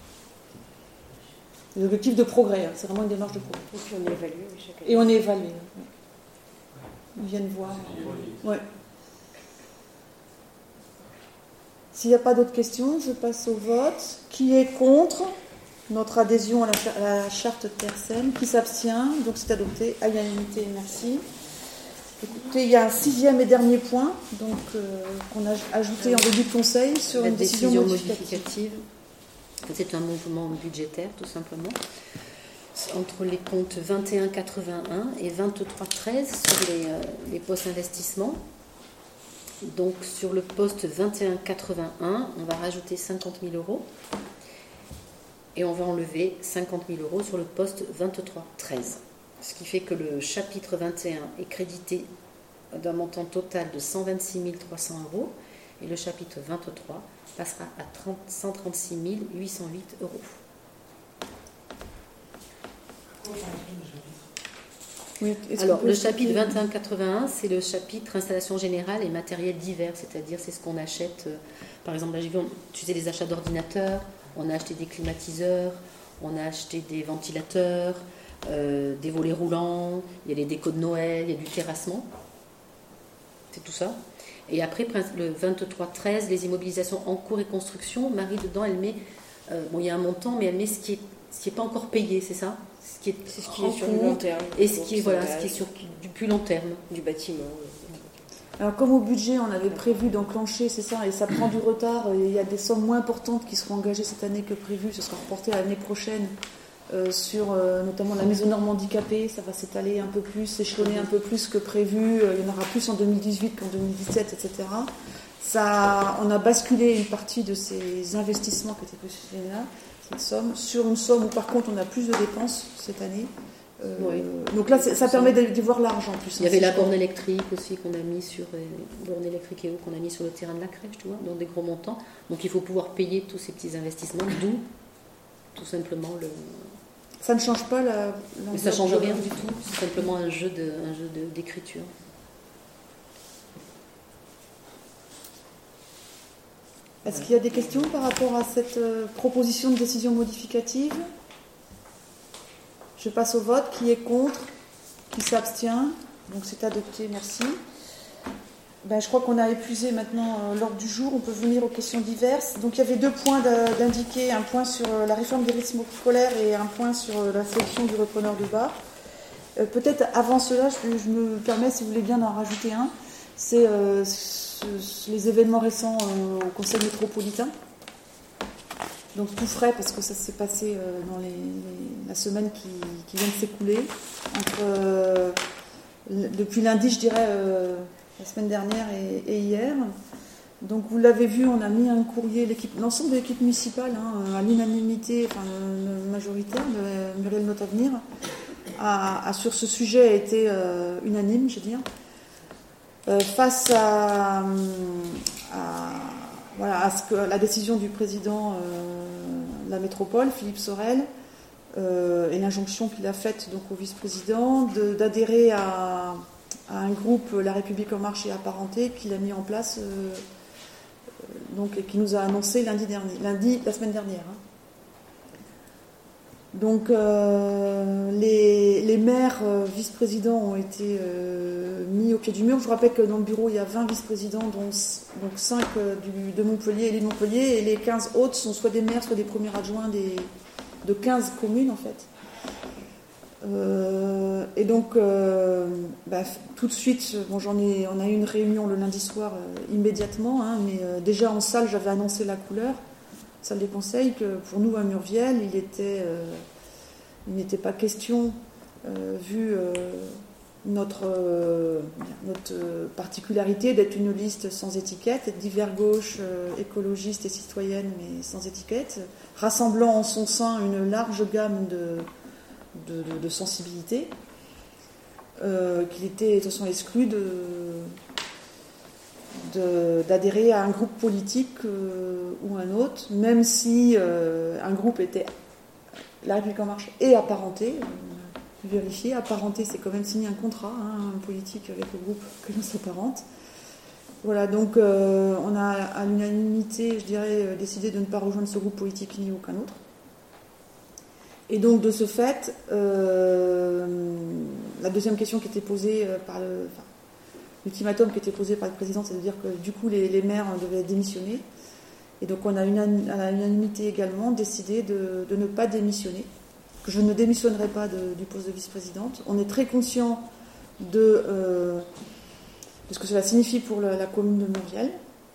Les objectifs de progrès, hein, c'est vraiment une démarche de progrès. Et puis on est évalué chaque année. Et on est évalué. Ouais. Ils viennent voir. Ouais. S'il n'y a pas d'autres questions, je passe au vote. Qui est contre notre adhésion à la, à la charte Tercem? Qui s'abstient? Donc c'est adopté à l'unanimité. Merci. Écoutez, il y a un sixième et dernier point donc, euh, qu'on a ajouté en début de conseil sur la une décision, décision modificative. modificative. C'est un mouvement budgétaire, tout simplement, entre les comptes vingt et un quatre-vingt-un et vingt-trois treize sur les, euh, les postes investissements. Donc, sur le poste vingt et un quatre-vingt-un, on va rajouter cinquante mille euros et on va enlever cinquante mille euros sur le poste vingt-trois treize. Ce qui fait que le chapitre vingt et un est crédité d'un montant total de cent vingt-six mille trois cents euros et le chapitre vingt-trois passera à cent trente-six mille huit cent huit euros. Oui, alors, le chapitre vingt et un quatre-vingt-un, c'est le chapitre installation générale et matériel divers, c'est-à-dire c'est ce qu'on achète. Euh, par exemple, là j'ai vu, on, tu sais, les achats d'ordinateurs, on a acheté des climatiseurs, on a acheté des ventilateurs, euh, des volets roulants, il y a les décos de Noël, il y a du terrassement. C'est tout ça. Et après, le vingt-trois treize, les immobilisations en cours et construction, Marie, dedans, elle met, euh, bon, il y a un montant, mais elle met ce qui est, ce qui est pas encore payé, c'est ça? Ce qui est, c'est ce qui est sur le long terme. Et ce qui est, voilà, ce qui est sur du plus long terme. Du bâtiment. Alors, comme au budget, on avait prévu d'enclencher, c'est ça, et ça prend du retard, il y a des sommes moins importantes qui seront engagées cette année que prévu, ce sera reporté à l'année prochaine, euh, sur euh, notamment la maison norme handicapée, ça va s'étaler un peu plus, s'échelonner un peu plus que prévu, il y en aura plus en deux mille dix-huit qu'en deux mille dix-sept, et cetera. Ça, on a basculé une partie de ces investissements qui étaient positionnés là, cette somme, sur une somme où par contre on a plus de dépenses cette année. Euh, oui. Donc là, ça permet d'y voir large en plus. Il y avait la borne électrique aussi qu'on a mis sur euh, borne électrique et eau qu'on a mis sur le terrain de la crèche, tu vois, dans des gros montants. Donc il faut pouvoir payer tous ces petits investissements, d'où tout simplement le. Ça ne change pas la. Mais ça ne change rien du tout. C'est simplement un jeu de, un jeu de, d'écriture. Est-ce qu'il y a des questions par rapport à cette euh, proposition de décision modificative ? Je passe au vote. Qui est contre ? Qui s'abstient ? Donc c'est adopté, merci. Ben, je crois qu'on a épuisé maintenant euh, l'ordre du jour. On peut venir aux questions diverses. Donc il y avait deux points d'indiquer, un point sur euh, la réforme des rythmes scolaires et un point sur euh, la sélection du repreneur de bar. Euh, peut-être avant cela, je, je me permets, si vous voulez bien, d'en rajouter un. C'est euh, ce, les événements récents euh, au Conseil métropolitain. Donc tout frais parce que ça s'est passé euh, dans les, les, la semaine qui, qui vient de s'écouler. Entre, euh, depuis lundi, je dirais, euh, la semaine dernière et, et hier. Donc vous l'avez vu, on a mis un courrier, l'équipe, l'ensemble de l'équipe municipale, hein, à l'unanimité, enfin majoritaire, de Muriel Notre Avenir, a, a, sur ce sujet a été euh, unanime, je veux dire. Euh, face à, à, voilà, à ce que, la décision du président euh, de la métropole, Philippe Sorel, euh, et l'injonction qu'il a faite donc, au vice-président de, d'adhérer à, à un groupe, La République En Marche et Apparentés, qu'il a mis en place euh, donc, et qui nous a annoncé lundi dernier, lundi, la semaine dernière. Hein. Donc euh, les, les maires euh, vice-présidents ont été euh, mis au pied du mur. Je vous rappelle que dans le bureau, il y a vingt vice-présidents, dont donc cinq euh, du, de Montpellier et de Montpellier, et les quinze autres sont soit des maires, soit des premiers adjoints des, de quinze communes en fait. Euh, et donc, euh, bah, tout de suite, bon, j'en ai, on a eu une réunion le lundi soir euh, immédiatement, hein, mais euh, déjà en salle, j'avais annoncé la couleur. Salle des conseils, que pour nous à Murviel, il était, euh, il n'était pas question, euh, vu euh, notre, euh, notre particularité d'être une liste sans étiquette, être divers gauche, euh, écologiste et citoyenne, mais sans étiquette, rassemblant en son sein une large gamme de, de, de, de sensibilités, euh, qu'il était de toute façon exclu de... De, d'adhérer à un groupe politique euh, ou un autre, même si euh, un groupe était La République En Marche et apparenté. On a vérifié, apparenté, c'est quand même signer un contrat hein, un politique avec le groupe que l'on s'apparente. Voilà, donc euh, on a à l'unanimité, je dirais, décidé de ne pas rejoindre ce groupe politique ni aucun autre. Et donc de ce fait, euh, la deuxième question qui était posée par le... Enfin, l'ultimatum qui était posé par le président, c'est de dire que du coup les, les maires devaient démissionner. Et donc on a une, à l'unanimité également décidé de, de ne pas démissionner, que je ne démissionnerai pas de, du poste de vice-présidente. On est très conscient de, euh, de ce que cela signifie pour le, la commune de Murviel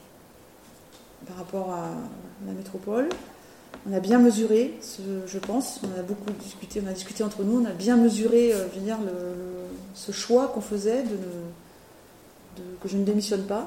par rapport à la métropole. On a bien mesuré, ce, je pense, on a beaucoup discuté, on a discuté entre nous, on a bien mesuré, euh, je veux dire, le, le, ce choix qu'on faisait de ne De, que je ne démissionne pas,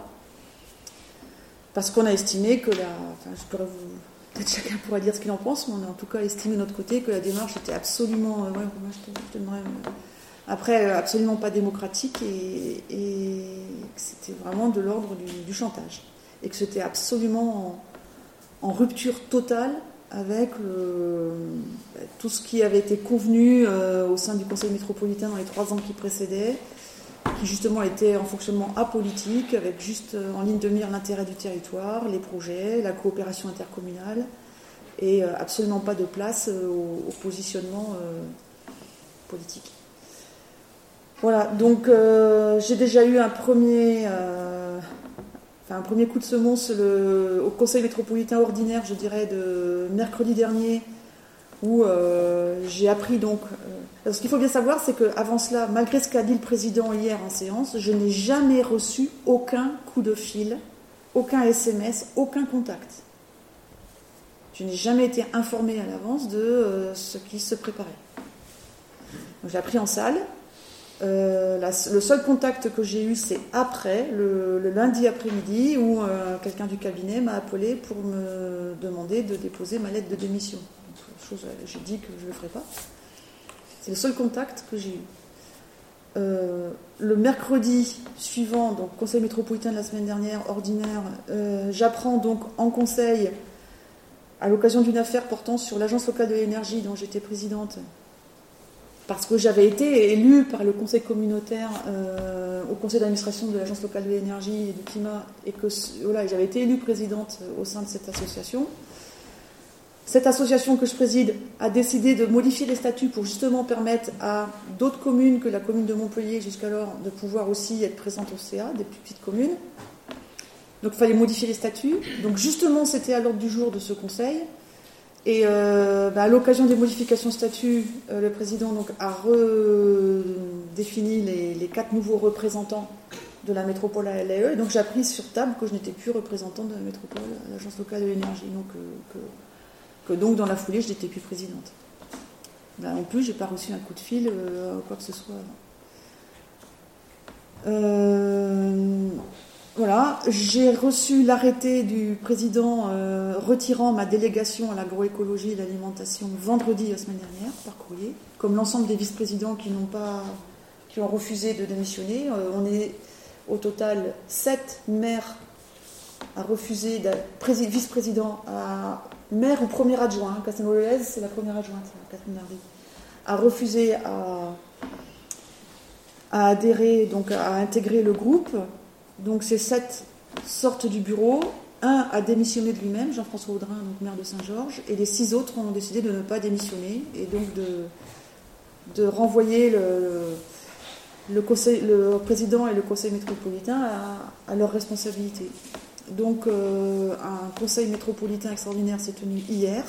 parce qu'on a estimé que la, enfin, je pourrais vous, peut-être chacun pourra dire ce qu'il en pense, mais on a en tout cas estimé de notre côté que la démarche était absolument, euh, ouais, moi je te, je te demanderais, euh, après absolument pas démocratique et, et que c'était vraiment de l'ordre du, du chantage et que c'était absolument en, en rupture totale avec le, tout ce qui avait été convenu euh, au sein du Conseil métropolitain dans les trois ans qui précédaient, qui justement était en fonctionnement apolitique, avec juste en ligne de mire l'intérêt du territoire, les projets, la coopération intercommunale, et absolument pas de place au, au positionnement euh, politique. Voilà, donc euh, j'ai déjà eu un premier, euh, enfin, un premier coup de semonce le, au Conseil métropolitain ordinaire, je dirais, de mercredi dernier, où euh, j'ai appris donc... Euh, ce qu'il faut bien savoir, c'est qu'avant cela, malgré ce qu'a dit le président hier en séance, je n'ai jamais reçu aucun coup de fil, aucun S M S, aucun contact. Je n'ai jamais été informée à l'avance de euh, ce qui se préparait. Donc, j'ai appris en salle. Euh, la, le seul contact que j'ai eu, c'est après, le, le lundi après-midi, où euh, quelqu'un du cabinet m'a appelé pour me demander de déposer ma lettre de démission. Chose, j'ai dit que je ne le ferai pas. C'est le seul contact que j'ai eu. Euh, le mercredi suivant, donc conseil métropolitain de la semaine dernière, ordinaire, euh, j'apprends donc en conseil, à l'occasion d'une affaire portant sur l'agence locale de l'énergie dont j'étais présidente, parce que j'avais été élue par le conseil communautaire euh, au conseil d'administration de l'agence locale de l'énergie et du climat, et que voilà, j'avais été élue présidente au sein de cette association. Cette association que je préside a décidé de modifier les statuts pour justement permettre à d'autres communes que la commune de Montpellier jusqu'alors de pouvoir aussi être présentes au C A, des plus petites communes. Donc il fallait modifier les statuts. Donc justement c'était à l'ordre du jour de ce conseil. Et euh, bah, à l'occasion des modifications de statut, euh, le président donc, a redéfini les, les quatre nouveaux représentants de la métropole à L A E. Donc j'ai appris sur table que je n'étais plus représentant de la métropole à l'agence locale de l'énergie. Donc euh, que que donc dans la foulée je n'étais plus présidente. Là non plus, je n'ai pas reçu un coup de fil, euh, quoi que ce soit. Euh, voilà, j'ai reçu l'arrêté du président euh, me retirant ma délégation à l'agroécologie et l'alimentation vendredi la semaine dernière par courrier, comme l'ensemble des vice-présidents qui n'ont pas, qui ont refusé de démissionner. Euh, on est au total sept maires à refuser, prési- vice-président, à maire ou premier adjoint. Castelnau-le-Lez, c'est la première adjointe, Catherine Nardi, a refusé à, à adhérer, donc à intégrer le groupe. Donc ces sept sortent du bureau. Un a démissionné de lui-même, Jean-François Audrin, donc maire de Saint-Georges, et les six autres ont décidé de ne pas démissionner et donc de, de renvoyer le, le, conseil, le président et le conseil métropolitain à, à leurs responsabilités. Donc euh, un conseil métropolitain extraordinaire s'est tenu hier.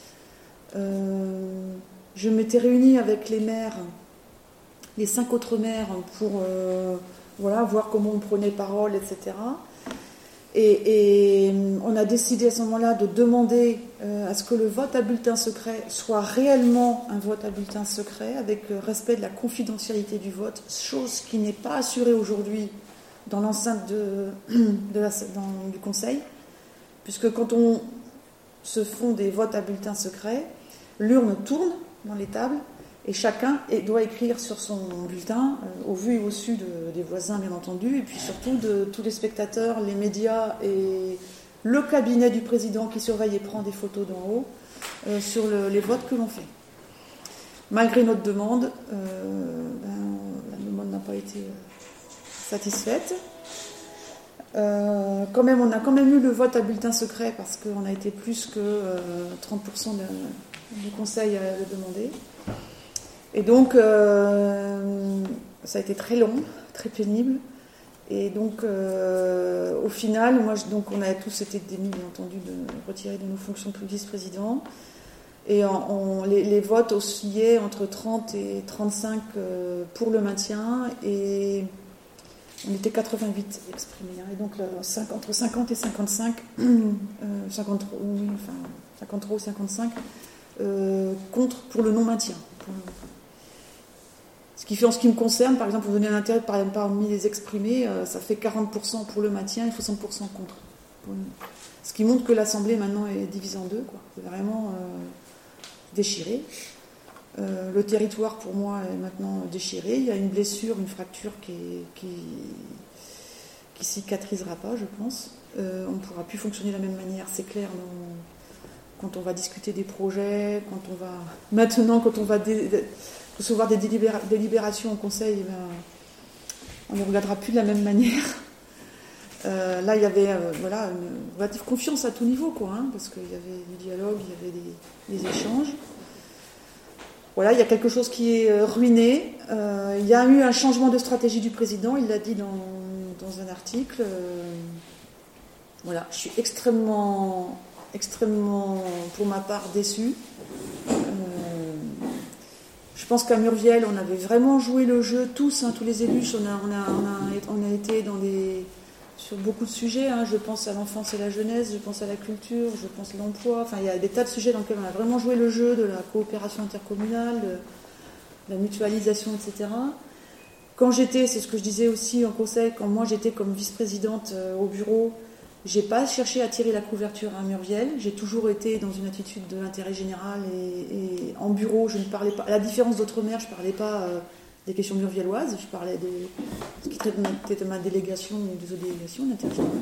Euh, je m'étais réunie avec les maires, les cinq autres maires, pour euh, voilà, voir comment on prenait parole, et cetera. Et, et on a décidé à ce moment-là de demander euh, à ce que le vote à bulletin secret soit réellement un vote à bulletin secret, avec euh, respect de la confidentialité du vote, chose qui n'est pas assurée aujourd'hui dans l'enceinte de, de la, dans, du Conseil, puisque quand on se font des votes à bulletin secret, l'urne tourne dans les tables, et chacun doit écrire sur son bulletin, euh, au vu et au su de, des voisins, bien entendu, et puis surtout de tous les spectateurs, les médias et le cabinet du président qui surveille et prend des photos d'en haut euh, sur le, les votes que l'on fait. Malgré notre demande, euh, ben, la demande n'a pas été euh, satisfaite. Euh, quand même, on a quand même eu le vote à bulletin secret parce qu'on a été plus que euh, trente pour cent de, du Conseil à le demander. Et donc, euh, ça a été très long, très pénible. Et donc, euh, au final, moi, je, donc, on a tous été démis, bien entendu, de retirer de nos fonctions de vice-président. Et on, on, les, les votes oscillaient entre trente et trente-cinq euh, pour le maintien. Et on était quatre-vingt-huit exprimés. Hein, et donc, le, entre cinquante et cinquante-cinq, euh, cinquante, oui, enfin, cinquante-trois ou cinquante-cinq, euh, contre pour le non-maintien. Pour le, Ce qui fait, en ce qui me concerne, par exemple, pour donner un intérêt parmi les exprimés, euh, ça fait quarante pour cent pour le maintien et soixante pour cent contre. Ce qui montre que l'Assemblée maintenant est divisée en deux, quoi. C'est vraiment euh, déchiré. Euh, le territoire, pour moi, est maintenant déchiré. Il y a une blessure, une fracture qui est, qui, qui cicatrisera pas, je pense. Euh, on ne pourra plus fonctionner de la même manière, c'est clair, dans, quand on va discuter des projets, quand on va... Maintenant, quand on va... Dé, dé, recevoir des délibéra- délibérations au Conseil, eh bien, on ne les regardera plus de la même manière. Euh, là, il y avait euh, voilà, une relative confiance à tout niveau, quoi, hein, parce qu'il y avait du dialogue, il y avait des, des échanges. Voilà, il y a quelque chose qui est euh, ruiné. Euh, il y a eu un changement de stratégie du président, il l'a dit dans, dans un article. Euh, voilà, je suis extrêmement, extrêmement, pour ma part, déçue. Euh, Je pense qu'à Murviel, on avait vraiment joué le jeu, tous, hein, tous les élus. On a, on, a, on, a, on a été dans des, sur beaucoup de sujets. Hein. Je pense à l'enfance et la jeunesse, je pense à la culture, je pense à l'emploi. Enfin, il y a des tas de sujets dans lesquels on a vraiment joué le jeu de la coopération intercommunale, de la mutualisation, et cetera. Quand j'étais, c'est ce que je disais aussi en conseil, quand moi j'étais comme vice-présidente au bureau, j'ai pas cherché à tirer la couverture à Murviel. J'ai toujours été dans une attitude de l'intérêt général et, et en bureau, je ne parlais pas. À la différence d'autres maires, je ne parlais pas euh, des questions murvielloises. Je parlais de ce qui était de ma délégation ou des autres délégations d'intérêt général.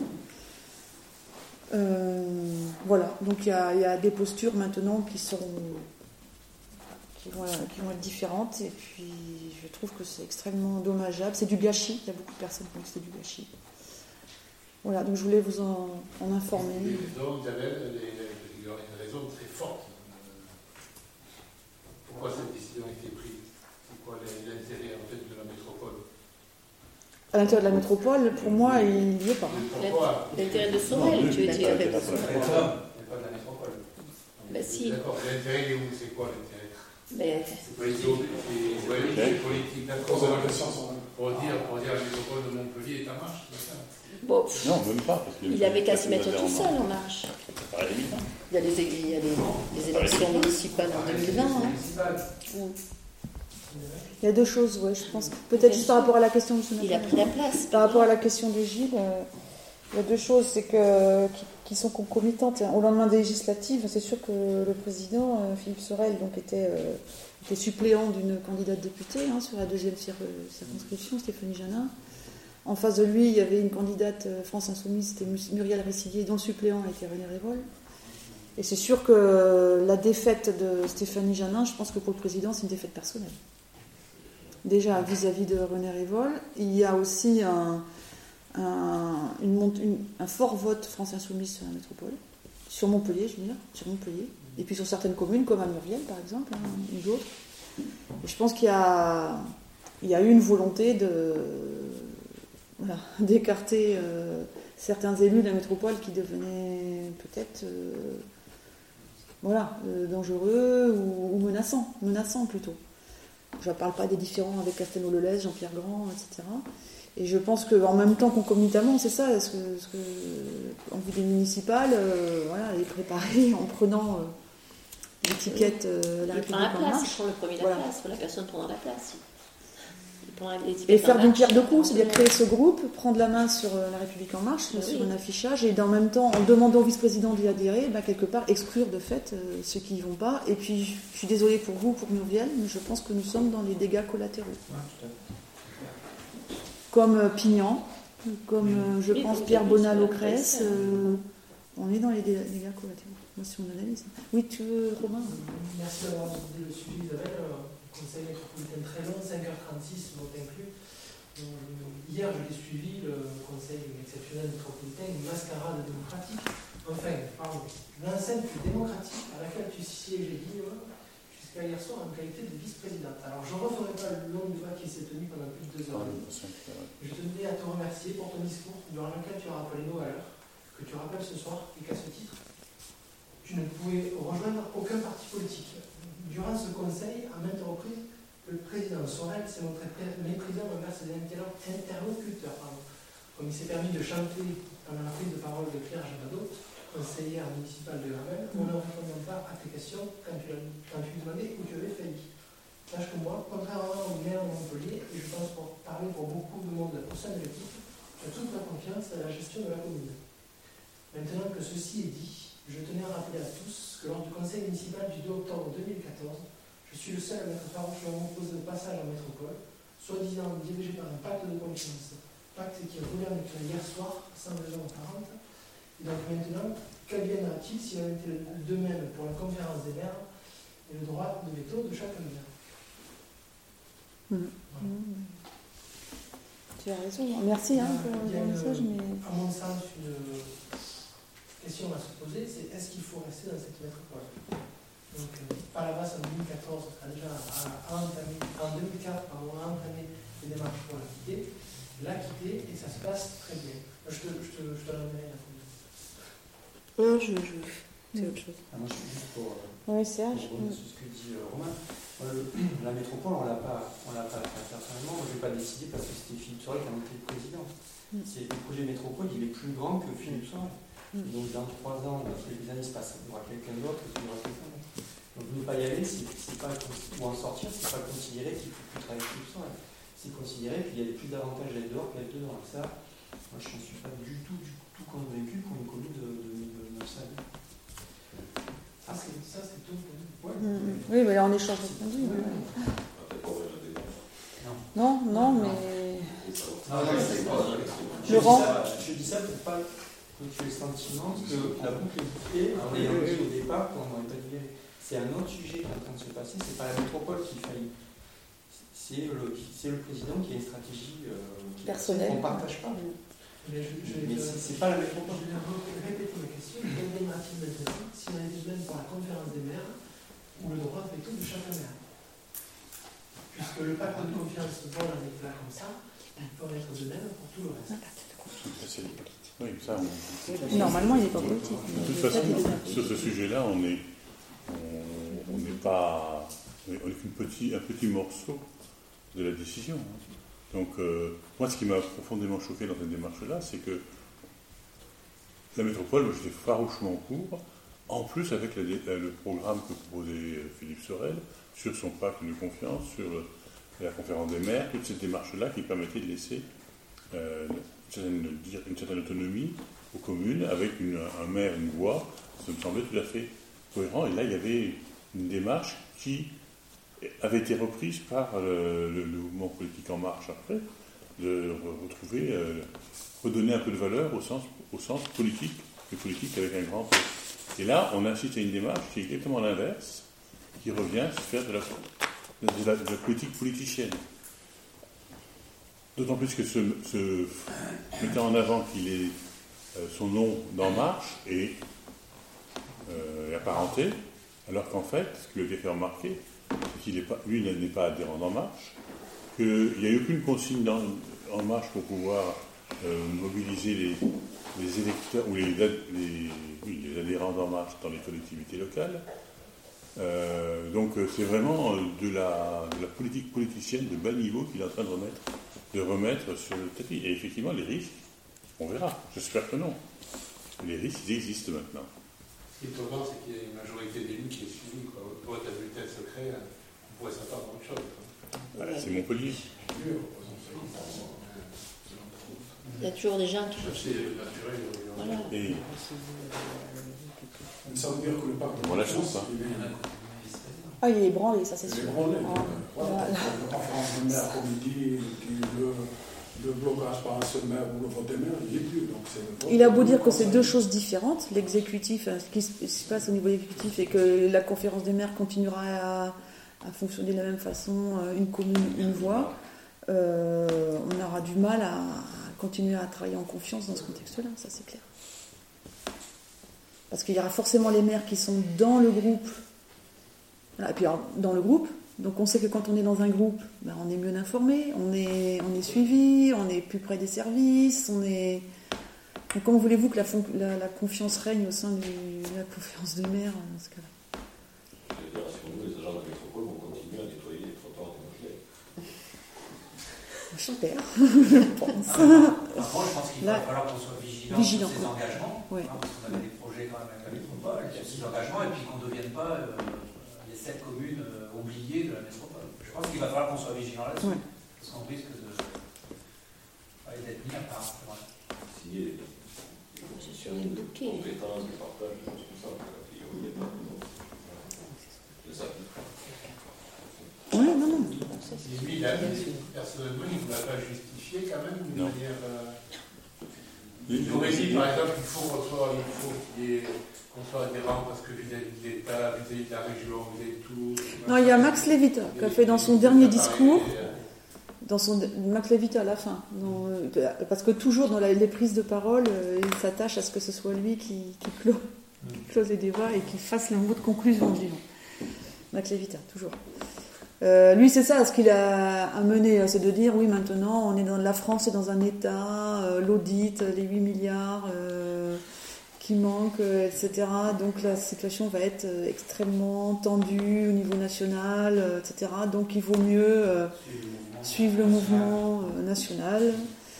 Euh, voilà. Donc il y, y a des postures maintenant qui sont qui vont, qui vont être différentes. Et puis je trouve que c'est extrêmement dommageable. C'est du gâchis. Il y a beaucoup de personnes qui pensent que c'est du gâchis. Voilà, donc je voulais vous en, en informer. Donc, Isabelle, il y a une raison très forte. Pourquoi cette décision a été prise? C'est quoi l'intérêt en fait de la métropole? À l'intérieur de la métropole, pour moi, il n'y est pas. L'intérêt de Sorel, tu veux dire? Il n'y a pas de la métropole. Ben si. D'accord, l'intérêt il est où? C'est quoi l'intérêt? Mais... C'est politique, c'est politique, d'accord. Pour dire, pour dire la métropole de Montpellier est en marche, c'est ça? Bon, non, même pas. Parce il avait qu'à se mettre tout seul en marche. Il y a les, il y a les, les élections municipales en deux mille vingt. Hein. Il y a deux choses, ouais, je pense. Peut-être juste par rapport à la question de M. Il a pris la place. Par rapport à la question de Gilles, euh, Il y a deux choses c'est que, qui, qui sont concomitantes. Au lendemain des législatives, c'est sûr que le président, euh, Philippe Sorel, donc, était, euh, était suppléant d'une candidate députée hein, sur la deuxième cir- circonscription, Stéphanie Janin. En face de lui, il y avait une candidate euh, France Insoumise, c'était Muriel Ressillier, dont le suppléant était René Révol. Et c'est sûr que la défaite de Stéphanie Janin, je pense que pour le président, c'est une défaite personnelle. Déjà, vis-à-vis de René Révol, il y a aussi un, un, une, une, un fort vote France Insoumise sur la métropole, sur Montpellier, je veux dire, sur Montpellier, et puis sur certaines communes, comme à Muriel, par exemple, hein, ou d'autres. Et je pense qu'il y a, il y a eu une volonté de, voilà, d'écarter euh, certains élus de la métropole qui devenaient peut-être euh, voilà, euh, dangereux ou, ou menaçants, menaçants plutôt. Je ne parle pas des différends avec Castelnau-le-Lez, Jean-Pierre Grand, et cetera. Et je pense qu'en même temps, concomitamment, c'est ça, ce que, ce que, en vue des municipales, euh, voilà, les préparer en prenant euh, l'étiquette euh, La République en marche. Il prend le premier de la voilà. place, la personne prendra la place. Et faire d'une pierre deux coups, c'est-à-dire créer ce groupe, prendre la main sur La République en marche, oui. sur un affichage, et en même temps, en demandant au vice-président d'y adhérer, bah, quelque part exclure de fait euh, ceux qui n'y vont pas. Et puis, je suis désolée pour vous, pour Muriel, mais je pense que nous sommes dans les dégâts collatéraux. Ouais, comme euh, Pignan, comme euh, je oui, pense Pierre Bonal-Ocresse, euh, on est dans les dégâts, dégâts collatéraux. Moi, si on analyse. Oui, tu veux, Romain ? Merci d'avoir abordé le sujet, Isabelle. Conseil métropolitain très long, cinq heures trente-six, vote inclus. Hier, je l'ai suivi, le Conseil exceptionnel métropolitain, une mascarade démocratique. Enfin, pardon, l'enceinte démocratique à laquelle tu siégeais, Guillaume, jusqu'à hier soir en qualité de vice-présidente. Alors, je ne referai pas le long débat qui s'est tenu pendant plus de deux heures. Je tenais à te remercier pour ton discours, durant lequel tu as rappelé nos valeurs, que tu rappelles ce soir, et qu'à ce titre, tu ne pouvais rejoindre aucun parti politique. Durant ce conseil, à maintes reprises, le président Sorel s'est montré méprisant envers ses interlocuteurs. Pardon. Comme il s'est permis de chanter pendant la prise de parole de Claire Jabadot, conseillère municipale de Gravel, en ne répondant pas à tes questions quand tu, quand tu lui demandais où tu avais failli. Sache que moi, contrairement au maire de Montpellier, et je pense pour parler pour beaucoup de monde au sein de l'équipe, tu as toute ma confiance dans la gestion de la commune. Maintenant que ceci est dit, je tenais à rappeler à tous que lors du conseil municipal du deux octobre deux mille quatorze, je suis le seul à m'être farouchement opposé au passage en métropole, soi-disant dirigé par un pacte de confiance, pacte qui a gouverné hier soir, sans raison apparente. Et donc maintenant, qu'adviendra-t-il s'il avait été de même pour la conférence des maires et le droit de veto de chaque maire ? Mmh. Voilà. Mmh. Tu as raison. Merci hein, pour le message. Mais... À mon sens, une question à se poser, c'est est-ce qu'il faut rester dans cette métropole ? Donc, euh, Palavas en deux mille quatorze a déjà a, a entamé, en deux mille quatre, pardon, a entamé les démarches pour la quitter, l'a quitter et ça se passe très bien. Je te, je te, je te l'emmène la première. Non, je, je, c'est autre chose. Ah, moi, je suis juste pour, euh, oui, Serge. pour revenir sur ce que dit euh, Romain. Euh, le, la métropole, on ne l'a pas, on l'a pas fait personnellement. Je ne vais pas décider parce que c'était Philippe Sorel qui en était le président. Mm. C'est, le projet métropole, il est plus grand que Philippe Sorel. Mm. Donc, dans trois ans, dans quelques années, il se passe, il y aura quelqu'un d'autre et il y aura quelqu'un d'autre. Donc, ne pas y aller, c'est, c'est pas, ou en sortir, c'est pas considérer qu'il ne faut plus travailler avec Philippe Sorel. C'est considérer qu'il y a plus d'avantages d'être dehors qu'être dedans. Et ça, moi, je ne suis pas du tout, du tout convaincu pour une commune de, de, de neuf cents. Ça, c'est, ça, c'est tout. Ouais. Mmh. Oui, mais là, on échange de points de vue. Non, non, mais. Non, je, Laurent je dis ça pour pas que tu aies le sentiment que la boucle est bouclée en ayant dit au départ qu'on n'aurait pas dû y aller. C'est un autre sujet qui est en train de se passer, c'est pas la métropole qui faillit. C'est le, c'est le président qui a une stratégie euh, qui personnelle qu'on ne partage pas. Mais, je, je, mais je, c'est, c'est pas la métropole. Je vais répéter ma question. Quel démarre-t-il maintenant si on a des même pour la conférence des maires ou le droit de veto de chaque maire? Puisque le pacte de confiance vole un éclat comme ça, il peut en être de même pour tout le reste. Oui, ça, on... Normalement, il n'est pas politique. De toute façon, sur ce sujet-là, on n'est on, on n'est pas... On n'est qu'un petit, un petit morceau de la décision. Donc, euh, moi, ce qui m'a profondément choqué dans cette démarche-là, c'est que la métropole, moi, j'étais farouchement pour, en plus avec la, la, le programme que proposait Philippe Sorel, sur son pacte de confiance, sur la conférence des maires, toute cette démarche-là qui permettait de laisser euh, une, certaine, une certaine autonomie aux communes, avec une, un maire, une voix. Ça me semblait tout à fait cohérent. Et là, il y avait une démarche qui avait été reprise par le, le, le mouvement politique En Marche après, de retrouver, euh, redonner un peu de valeur au sens, au sens politique, et politique avec un grand P. Et là, on assiste à une démarche qui est exactement l'inverse, qui revient à faire de la, de la, de la politique politicienne. D'autant plus que ce, ce mettant en avant qu'il est euh, son nom d'En Marche est, euh, est apparenté, alors qu'en fait, ce qui lui a fait remarquer, c'est qu'il n'est pas, lui n'est pas adhérent d'En Marche, qu'il n'y a eu aucune consigne dans, En Marche pour pouvoir euh, mobiliser les, les électeurs ou les, les, oui, les adhérents d'En Marche dans les collectivités locales. Euh, donc c'est vraiment de la, de la politique politicienne de bas niveau qu'il est en train de remettre, de remettre sur le tapis. Et effectivement, les risques, on verra. J'espère que non. Les risques, ils existent maintenant. Ce qui est étonnant, c'est qu'il y a une majorité d'élus qui est suivie. Pour être à bulletin secret, on pourrait s'attendre à autre chose. Voilà, c'est Montpellier. Il y a toujours des gens qui... Voilà. Et... Ça veut dire que le parc de on la chance, hein. Ah, il est ébranlé, ça c'est sûr. Il est ébranlé. Ah, voilà. La conférence de maire, comme il dit, le, le blocage par un seul maire ou le vote des maires, il n'y est plus. Donc c'est le vote. Il a beau dire que c'est deux choses différentes, l'exécutif, ce qui se passe au niveau exécutif, et que la conférence des maires continuera à, à fonctionner de la même façon, une commune, une voix, euh, on aura du mal à continuer à travailler en confiance dans ce contexte-là, ça c'est clair. Parce qu'il y aura forcément les maires qui sont dans le groupe. Voilà, et puis alors, dans le groupe, donc on sait que quand on est dans un groupe, ben, on est mieux informé, on est, on est suivi, on est plus près des services, on est... Donc comment voulez-vous que la, fon... la, la confiance règne au sein du, de la conférence des maires dans ce cas-là? Je veux dire, si nous, les agents de la métropole vont continuer à nettoyer les trottoirs de Montpellier. Super, je pense. Par contre, je pense qu'il va Là, falloir qu'on soit vigilant, vigilant sur ces engagements, ouais. hein, parce qu'on avait des projets quand même avec la métropole, il y a six engagements, et puis qu'on ne devienne pas euh, les sept communes euh, oubliées de la métropole. Je pense qu'il va falloir qu'on soit vigilant là-dessus, ouais. Parce qu'on risque de ouais, d'être mis à part. Ouais. Signer des compétences, des partages, des choses comme ça, a priori, il n'y a pas de... C'est ça. Oui, non, non. Lui, il a, personnellement, il ne l'a pas justifié quand même d'une manière. Euh, il aurait dit, par exemple, qu'il faut qu'on soit, il faut qu'il y ait, qu'on soit adhérent parce que vis-à-vis de l'État, vis-à-vis de la région, vis-à-vis de tout. Non, il y a Max Levita qui a fait dans son dernier discours, dans son Max Levita à la fin, dans, parce que toujours dans la, les prises de parole, il s'attache à ce que ce soit lui qui, qui, close, qui close les débats et qui fasse le mot de conclusion, disons. Max Levita, toujours. Euh, lui, c'est ça, ce qu'il a amené, c'est de dire, oui, maintenant, on est dans la France, est dans un état, euh, l'audit, les huit milliards euh, qui manquent, euh, et cetera. Donc la situation va être euh, extrêmement tendue au niveau national, euh, et cetera. Donc il vaut mieux euh, suivre le mouvement euh, national.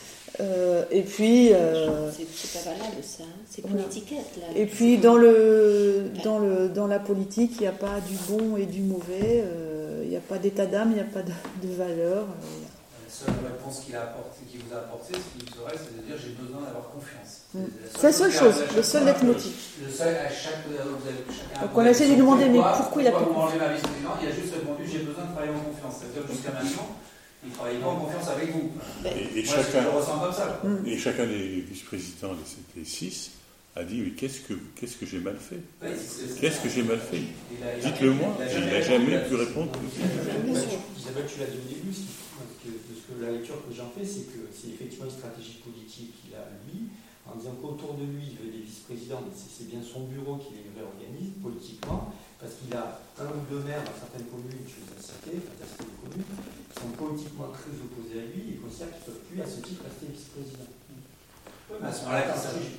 Euh, et puis... Euh, c'est, c'est pas valable ça, hein. C'est une étiquette là. Et puis dans, le, dans, le, dans la politique, il n'y a pas du bon et du mauvais. Euh, Il n'y a pas d'état d'âme, il n'y a pas de, de valeur. La seule réponse qu'il, a apporté, qu'il vous a apportée, ce qui serait, c'est de dire j'ai besoin d'avoir confiance. Mm. C'est la seule chose, le seul leitmotiv. Le seul, à chaque, vous avez chacun. Donc on a essayé de lui demander, mais pourquoi il a pas pas manger ma vice-présidente, il a juste répondu j'ai besoin de travailler en confiance. C'est-à-dire jusqu'à maintenant, il ne travaille pas en confiance avec vous. Et, et, Moi, chacun, je le ressens comme ça. Mm. Et chacun des vice-présidents, des six, a dit mais qu'est-ce que, qu'est-ce que j'ai mal fait oui, c'est, c'est Qu'est-ce que j'ai mal fait a, Dites-le moi, il n'a jamais pu répondre. Isabelle, tu l'as dit au début, de ce que la lecture que j'en fais, c'est que c'est effectivement une stratégie politique qu'il a, lui, en disant qu'autour de lui, il veut des vice-présidents, mais c'est, c'est bien son bureau qui les réorganise politiquement, parce qu'il a un ou deux maires dans certaines communes, je les ai cités, fantastiques des communes, qui sont politiquement très opposés à lui et considèrent qu'ils ne peuvent plus, à ce titre, rester vice-président. Oui, mais à ce moment-là,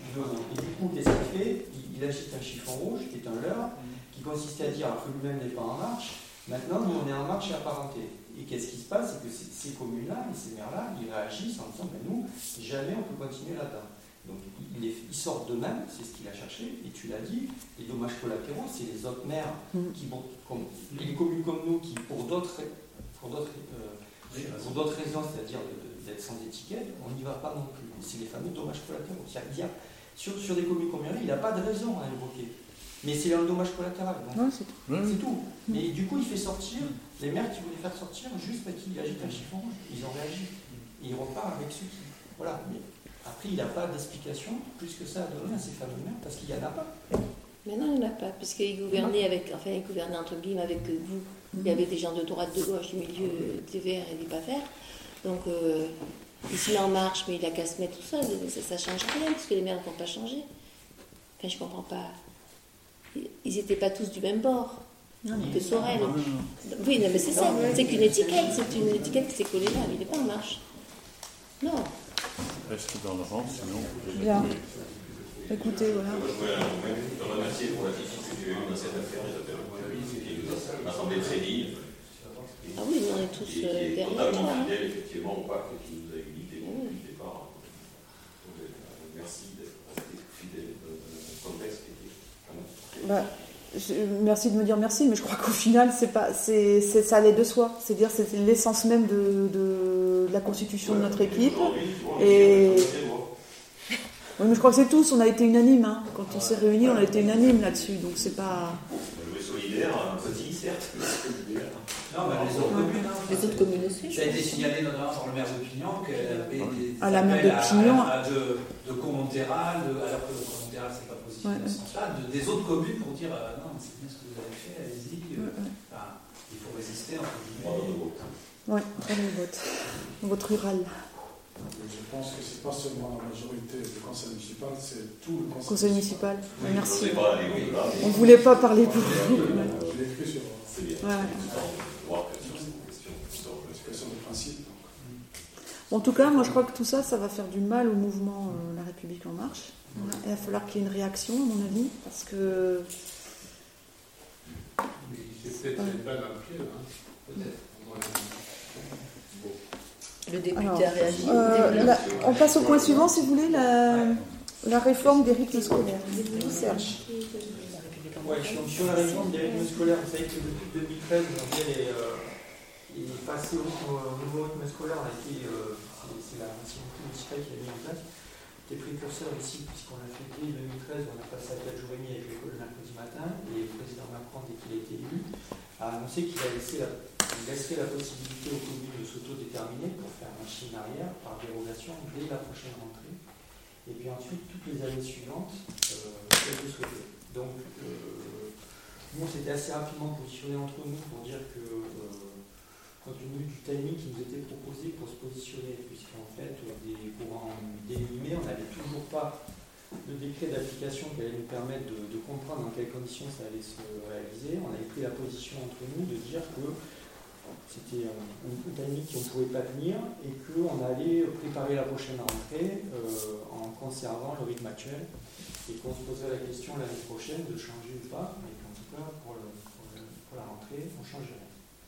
et du coup, qu'est-ce qu'il fait il, il agite un chiffon rouge, qui est un leurre, qui consistait à dire que lui-même n'est pas en marche. Maintenant, nous, on est en marche et apparenté. Et qu'est-ce qui se passe? C'est que ces, ces communes-là et ces maires-là, ils réagissent en disant ben, nous, jamais on peut continuer là-dedans. Donc, ils, ils, ils sortent d'eux-mêmes, c'est ce qu'il a cherché, et tu l'as dit. Les dommages collatéraux, c'est les autres maires, qui, bon, comme, les communes comme nous, qui, pour d'autres, pour d'autres, euh, pour d'autres raisons, c'est-à-dire de, de d'être sans étiquette, on n'y va pas non plus. C'est les fameux dommages collatéraux. C'est-à-dire, sur, sur des communes comme Mairie, il n'a pas de raison à évoquer. Mais c'est un dommage collatéral. Donc, ouais, c'est tout. C'est tout. Et du coup, il fait sortir les maires qui voulaient faire sortir juste parce qu'ils agitent un chiffon rouge. Ils ont réagi. Et il repart avec ceux qui. Voilà. Mais après, il n'a pas d'explication plus que ça à donner à ces fameux maires parce qu'il n'y en a pas. Mais non, il n'y en a pas, puisqu'il gouvernait avec, enfin, il gouvernait entre guillemets avec vous. Il y avait des gens de droite, de gauche, du milieu, des verts et des pas verts. Donc, euh, il se met en marche, mais il a qu'à se mettre tout seul. Ça ne change rien, parce que les maires ne vont pas changer. Enfin, je ne comprends pas. Ils n'étaient pas tous du même bord. Non, que Sorel. Non, non, non. Oui, non, mais c'est ça. C'est qu'une étiquette. C'est une étiquette qui s'est collée là. Mais il n'est pas en marche. Non. Reste dans le rang, sinon. Bien. Écoutez, voilà. Je voudrais remercier pour la critique que j'ai eue dans cette affaire. Il m'a semblé très libre. Ah oui, on est tous euh, derrière. Totalement fidèle, effectivement, au pacte qui nous a unité depuis le départ. Merci d'être resté fidèle dans un contexte qui était vraiment. Bah, je, merci de me dire merci, mais je crois qu'au final, c'est pas, c'est, c'est, ça allait de soi. C'est-à-dire, c'est l'essence même de, de, de la constitution ouais, de notre équipe. Et oui, mais je crois que c'est tous. On a été unanime. Hein. Quand on s'est réunis, on a été unanime là-dessus. Donc c'est pas. On est solidaire, un petit certes. Non, mais les autres communes, hein, les autres communes aussi. Ça a été signalé notamment par le maire de Pignon qu'elle avait des à la maire de Pignon, à, à, de, de Comontéral, alors que le Comontéral c'est pas possible ouais, dans ce sens-là, de, des autres communes pour dire euh, non, c'est bien ce que vous avez fait, allez-y. Euh, ouais, ouais. Enfin, il faut résister entre guillemets. Oui, prenez le vote. Vote rural. Je pense que c'est pas seulement la majorité du conseil municipal, c'est tout le conseil, conseil municipal. municipal. Oui, merci. On ne voulait pas parler pour vous. Je l'ai écrit sur. C'est bien. Ouais. Question de principe. En tout cas, moi je crois que tout ça, ça va faire du mal au mouvement euh, La République En Marche. Voilà. Il va falloir qu'il y ait une réaction, à mon avis, parce que. C'est peut-être une balle dans le pied, hein. Peut-être. Le député Alors, a réagi. Euh, la, on passe au point suivant, si vous voulez, la, la réforme des rythmes scolaires. Serge. Ouais, donc sur la réforme des rythmes scolaires, vous savez que depuis deux mille treize, Muriel est, euh, est passé au, au nouveau rythme scolaire. On a été, euh, c'est la municipalité municipale qui l'a mis en place. C'était précurseur ici, puisqu'on l'a fait dès deux mille treize, on a passé à quatre jours et demi avec l'école le mercredi matin, et le président Macron, dès qu'il a été élu, a annoncé qu'il a laissé la, il laisserait la possibilité aux communes de s'autodéterminer pour faire machine arrière par dérogation dès la prochaine rentrée. Et puis ensuite, toutes les années suivantes, euh, elles le souhaitaient. Donc, euh, nous, on s'était assez rapidement positionné entre nous pour dire que, euh, compte tenu du timing qui nous était proposé pour se positionner, puisqu'en fait, des courants délimés, on n'avait toujours pas le décret d'application qui allait nous permettre de, de comprendre dans quelles conditions ça allait se réaliser. On avait pris la position entre nous de dire que c'était un, un timing qu'on ne pouvait pas tenir et qu'on allait préparer la prochaine rentrée euh, en conservant le rythme actuel et qu'on se poserait la question l'année prochaine de changer ou pas, mais qu'en tout cas pour, le, pour, le, pour la rentrée on changerait.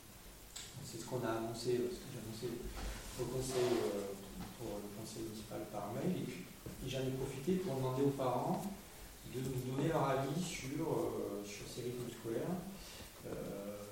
C'est ce qu'on a annoncé, ce que j'ai annoncé au conseil, euh, pour le conseil municipal par mail, et puis et j'en ai profité pour demander aux parents de nous donner leur avis sur, euh, sur ces rythmes scolaires euh,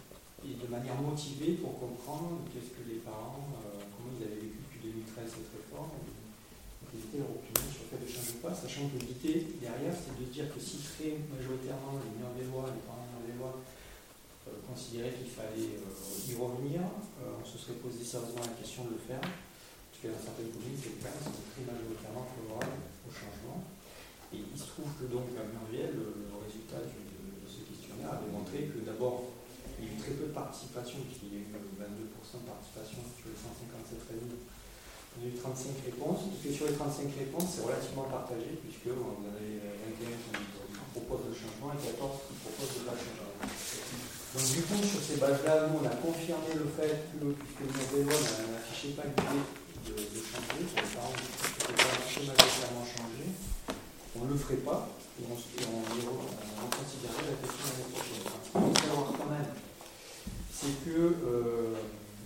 et de manière motivée pour comprendre qu'est-ce que les parents, euh, comment ils avaient vécu depuis deux mille treize cette réforme, et quelle était leur opinion sur le fait de changer ou pas, sachant que l'idée derrière c'est de dire que si très majoritairement les Niort-et-Lois, les parents Niort-et-Lois euh, considéraient qu'il fallait euh, y revenir, euh, on se serait posé sérieusement la question de le faire. Parce que dans certaines communes, c'est le cas, c'est très majoritairement favorable au changement. Et il se trouve que donc à Muriel, le, le résultat de, de ce questionnaire a démontré que d'abord, il y a eu très peu de participation, puisqu'il y a eu vingt-deux pour cent de participation sur les cent cinquante-sept réunions. On a eu trente-cinq réponses, et que sur les trente-cinq réponses, c'est relativement partagé, puisque on en avait vingt et un qui proposent le changement et quatorze qui proposent de pas changer. Donc du coup, sur ces bases-là, nous, on a confirmé le fait que, puisque nos élèves n'affichaient pas l'idée De, de changer, pour les parents qui ne pas majoritairement changer, on ne le ferait pas et on, et on, on, on considérerait la question l'année prochaine. Ce qu'il faut savoir quand même, c'est que euh,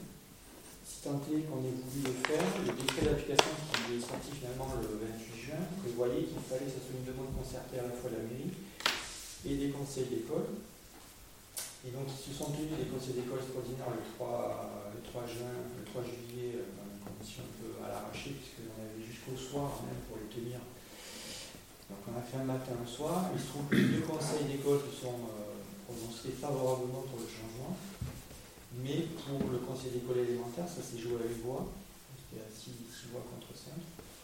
si tant est qu'on ait voulu le faire, le décret d'application qui est sorti finalement le vingt-huit juin prévoyait qu'il fallait que ce soit une demande concertée à la fois de la mairie et des conseils d'école. Et donc ils se sont tenus des conseils d'école extraordinaires le trois juin, le trois juillet. Euh, une mission un peu à l'arraché, puisqu'on avait jusqu'au soir même pour les tenir. Donc on a fait un matin, un soir. Il se trouve que les deux conseils d'école se sont euh, prononcés favorablement pour le changement, mais pour le conseil d'école élémentaire, ça s'est joué à huit voix. C'était à six voix contre cinq.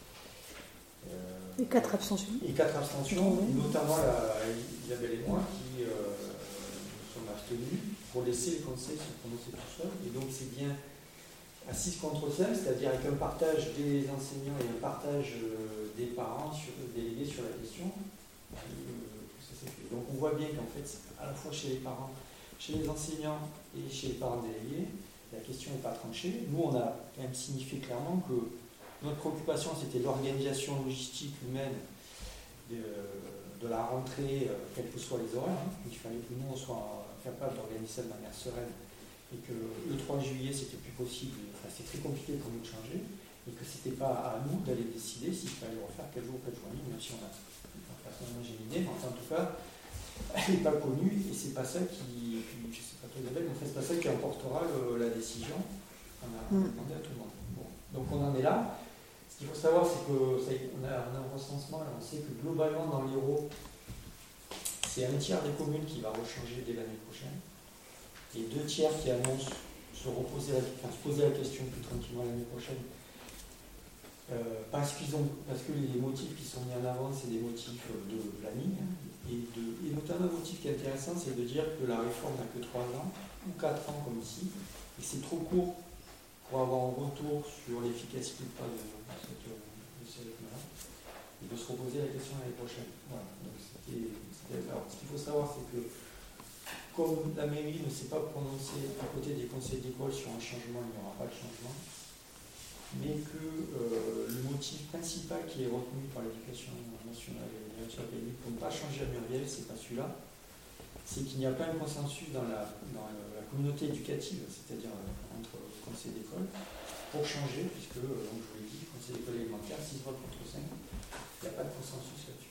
Euh, et quatre abstentions. Et quatre abstentions, mmh. notamment la, Isabelle et moi qui euh, nous sommes abstenus pour laisser les conseils se prononcer tout seuls. Et donc c'est bien à six contre cinq, c'est-à-dire avec un partage des enseignants et un partage euh, des parents sur, délégués sur la question. Euh, ça s'est fait. Donc on voit bien qu'en fait, à la fois chez les parents, chez les enseignants et chez les parents délégués, la question n'est pas tranchée. Nous, on a quand même signifié clairement que notre préoccupation, c'était l'organisation logistique humaine de, de la rentrée, euh, quels que soient les horaires. Hein. Il fallait que nous, on soit capables d'organiser ça de manière sereine et que le trois juillet, c'était plus possible, enfin, c'était très compliqué pour nous de changer et que c'était pas à nous d'aller décider s'il fallait refaire quel jour, quel jour en ligne, même si on a, personnellement, j'ai une idée, mais enfin, en tout cas, elle n'est pas connue et c'est pas ça qui, je sais pas toi Isabelle, mais c'est pas ça qui emportera le, la décision qu'on a demandé à tout le monde. Bon. Donc on en est là. Ce qu'il faut savoir, c'est qu'on a, on a un recensement et on sait que globalement dans l'Hérault, c'est un tiers des communes qui va rechanger dès l'année prochaine et deux tiers qui annoncent se, reposer la, enfin, se poser la question plus tranquillement l'année prochaine. Euh, parce, qu'ils ont, parce que les motifs qui sont mis en avant, c'est des motifs de planning. Et, de, et notamment un motif qui est intéressant, c'est de dire que la réforme n'a que trois ans ou quatre ans comme ici, et c'est trop court pour avoir un retour sur l'efficacité ou pas de, de, de ces rythmes-là, et de se reposer la question l'année prochaine. Voilà. Donc, c'était, c'était, alors, ce qu'il faut savoir, c'est que comme la mairie ne s'est pas prononcée à côté des conseils d'école sur un changement, il n'y aura pas de changement, mais que euh, le motif principal qui est retenu par l'éducation nationale et l'éducation académique pour ne pas changer à Muriel, c'est pas celui-là, c'est qu'il n'y a pas un consensus dans la, dans la communauté éducative, c'est-à-dire euh, entre le conseil d'école, pour changer, puisque, euh, donc je vous l'ai dit, le conseil d'école élémentaire, six voix contre cinq, il n'y a pas de consensus là-dessus.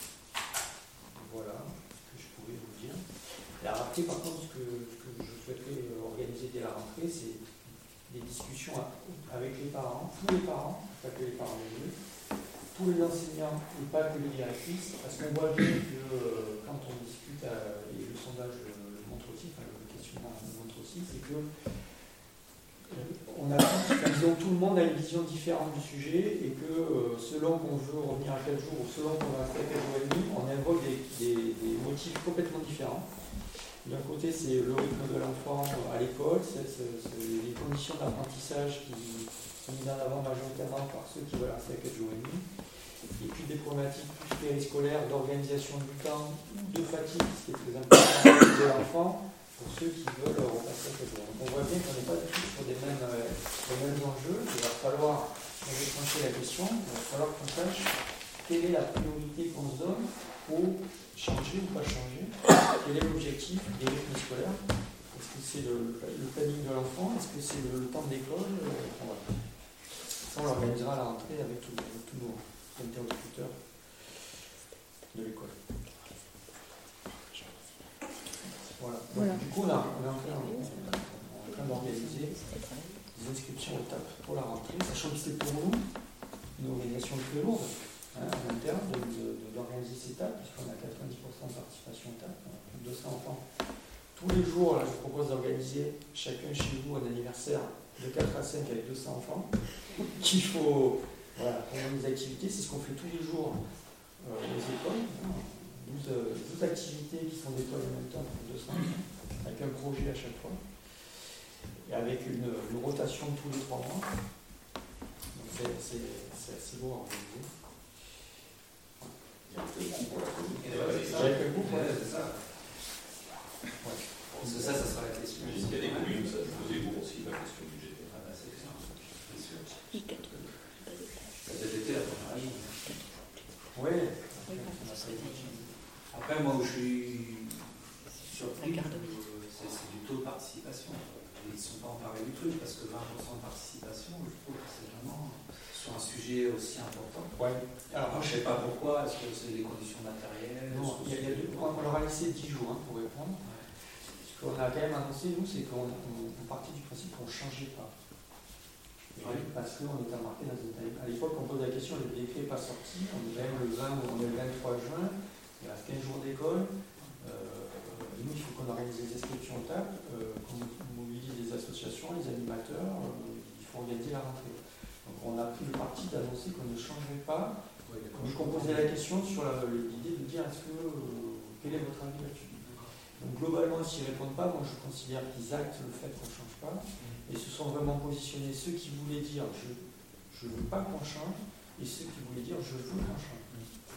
Voilà ce que je pouvais vous dire. Et à rappeler, par contre, ce que, ce que je souhaiterais organiser dès la rentrée, c'est des discussions avec les parents, tous les parents, pas que les parents des deux, tous les enseignants et pas que les directrices, parce qu'on voit bien que euh, quand on discute, euh, et le sondage le, le montre aussi, enfin le questionnaire le montre aussi, c'est que euh, on a disons, tout le monde a une vision différente du sujet et que euh, selon qu'on veut revenir à quel jour ou selon qu'on va rester à quel jour et demi, on invoque des, des, des motifs complètement différents. D'un côté, c'est le rythme de l'enfant à l'école, c'est, c'est, c'est les conditions d'apprentissage qui sont mises en avant majoritairement par ceux qui veulent rester à quatre jours et demi. Et puis des problématiques plus périscolaires, d'organisation du temps, de fatigue, ce qui est très important de l'enfant, pour ceux qui veulent repasser à quatre jours. Donc on voit bien qu'on n'est pas du tout sur des mêmes, euh, les mêmes enjeux. Il va falloir, si on veut trancher la question, il va falloir qu'on sache quelle est la priorité qu'on se donne pour changer ou pas changer. Quel est l'objectif des rythmes scolaires? Est-ce que c'est le, le planning de l'enfant? Est-ce que c'est le, le temps d'école? Voilà. Ça, on l'organisera à la rentrée avec tous nos interlocuteurs de l'école. Voilà. Donc, voilà. Du coup, on, a, on est en train, on est en train d'organiser des inscriptions au T A P pour la rentrée, sachant que c'est pour nous une organisation très lourde. Hein, en interne, de, de, de, d'organiser ces tables, puisqu'on a quatre-vingt-dix pour cent de participation aux tables, on a plus de deux cents enfants. Tous les jours, là, je vous propose d'organiser chacun chez vous un anniversaire de quatre à cinq avec deux cents enfants, qu'il faut, voilà, pendant des activités, c'est ce qu'on fait tous les jours euh, aux écoles, douze, douze activités qui sont déployées en même temps pour deux cents enfants, avec un projet à chaque fois, et avec une, une rotation tous les trois mois. Donc c'est, c'est, c'est assez beau à organiser. Avec le groupe, ouais, c'est ça. Ouais. Parce que ça, ça sera la question. Il y a des communes, ça se posait vous aussi la question budgétaire. Ah bah c'est sûr, c'est sûr. Cet été, la première année. Oui. Après, moi, où je suis surpris, c'est, c'est du taux de participation. Ils ne sont pas emparés du truc, parce que vingt pour cent de participation, je trouve que c'est vraiment sur un sujet aussi important. Ouais. Alors, je ne sais pas pourquoi, est-ce que c'est les conditions matérielles? Non, il y a, il y a deux, on leur a laissé dix jours hein, pour répondre. Ouais. Ce qu'on a quand même annoncé, nous, c'est qu'on on, on partait du principe qu'on ne changeait pas. Et Oui, parce qu'on était embarqué dans une time. À l'époque, on posait la question, le décret n'est pas sorti, on est même le vingt ou on est le vingt-trois juin, il reste quinze jours d'école. Euh, nous, il faut qu'on organise les inscriptions au T A P, euh, qu'on mobilise les associations, les animateurs, euh, il faut organiser la rentrée. Donc on a pris le parti d'annoncer qu'on ne changerait pas. Oui, je composais la question sur l'idée de dire est-ce que, euh, quel est votre avis là-dessus. Donc globalement, s'ils ne répondent pas, moi je considère qu'ils actent le fait qu'on ne change pas. Et se sont vraiment positionnés ceux qui voulaient dire je ne veux pas qu'on change et ceux qui voulaient dire je veux qu'on change.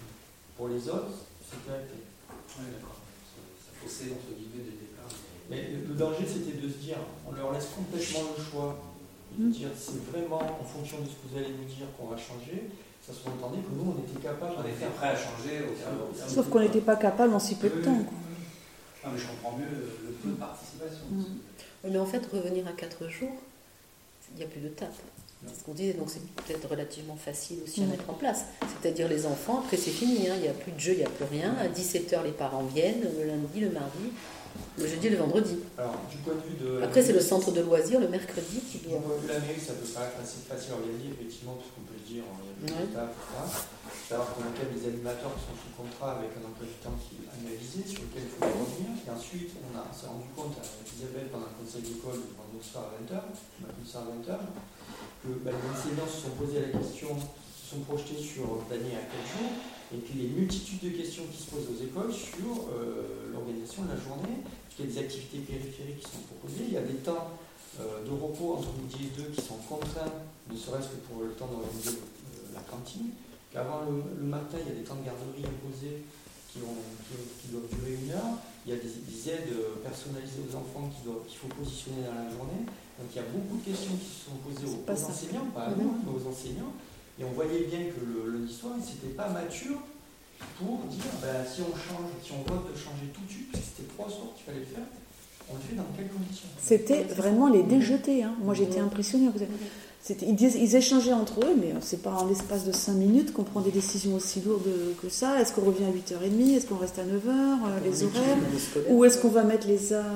Pour les autres, c'était acté. Oui, d'accord. Ça faussait entre guillemets des départ. Mais le, le danger, c'était de se dire on leur laisse complètement le choix et de dire c'est vraiment en fonction de ce que vous allez nous dire qu'on va changer. Ça se entendait que nous, on était capable on de était faire. prêt à changer. Au Sauf qu'on n'était pas capable en si peu de temps. Quoi. Non, mais je comprends mieux le peu de participation. Mmh. Oui, mais en fait, revenir à quatre jours, il n'y a plus de tape. Ce qu'on disait, donc c'est peut-être relativement facile aussi à mmh. mettre en place. C'est-à-dire les enfants, après c'est fini, hein, il n'y a plus de jeu, il n'y a plus rien. À dix-sept heures, les parents viennent, le lundi, le mardi, le jeudi et le vendredi. Alors, du point de vue de. Après, c'est le centre de loisirs, le mercredi qui doit. Du point de vue de la mairie, ça peut paraître assez facile à organiser, effectivement, tout ce qu'on peut dire, il y a plus ouais. d'étapes, et cetera. Savoir qu'on a quand même des animateurs qui sont sous contrat avec un emploi du temps qui est annualisé, sur lequel il faut revenir. Et ensuite, on, a, on s'est rendu compte avec Isabelle pendant le conseil d'école, le vendredi soir à vingt heures, matin soir à vingt heures, que bah, les enseignants se sont posés la question, se sont projetés sur l'année à quatre jours, et puis les multitudes de questions qui se posent aux écoles sur euh, l'organisation de la journée, parce qu'il y a des activités périphériques qui sont proposées, il y a des temps euh, de repos entre midi et deux qui sont contraints, ne serait-ce que pour le temps d'organiser euh, la cantine. Qu'avant le, le matin, il y a des temps de garderie imposés qui, ont, qui, qui doivent durer une heure. Il y a des, des aides personnalisées aux enfants qu'il faut positionner dans la journée. Donc il y a beaucoup de questions qui se sont posées aux, aux enseignants, pas à nous, mais aux enseignants. Et on voyait bien que le lundi soir, ils n'étaient pas matures pour dire ben, si on change, si on vote de changer tout de suite, parce que c'était trois soirs qu'il fallait le faire, on le fait dans quelles conditions? C'était vraiment les déjeter. Hein. Moi j'étais impressionnée. Ils, disaient, ils échangeaient entre eux, mais c'est pas en l'espace de cinq minutes qu'on prend des décisions aussi lourdes que ça. Est-ce qu'on revient à huit heures trente? Est-ce qu'on reste à neuf heures? Les horaires? Ou est-ce qu'on va mettre les A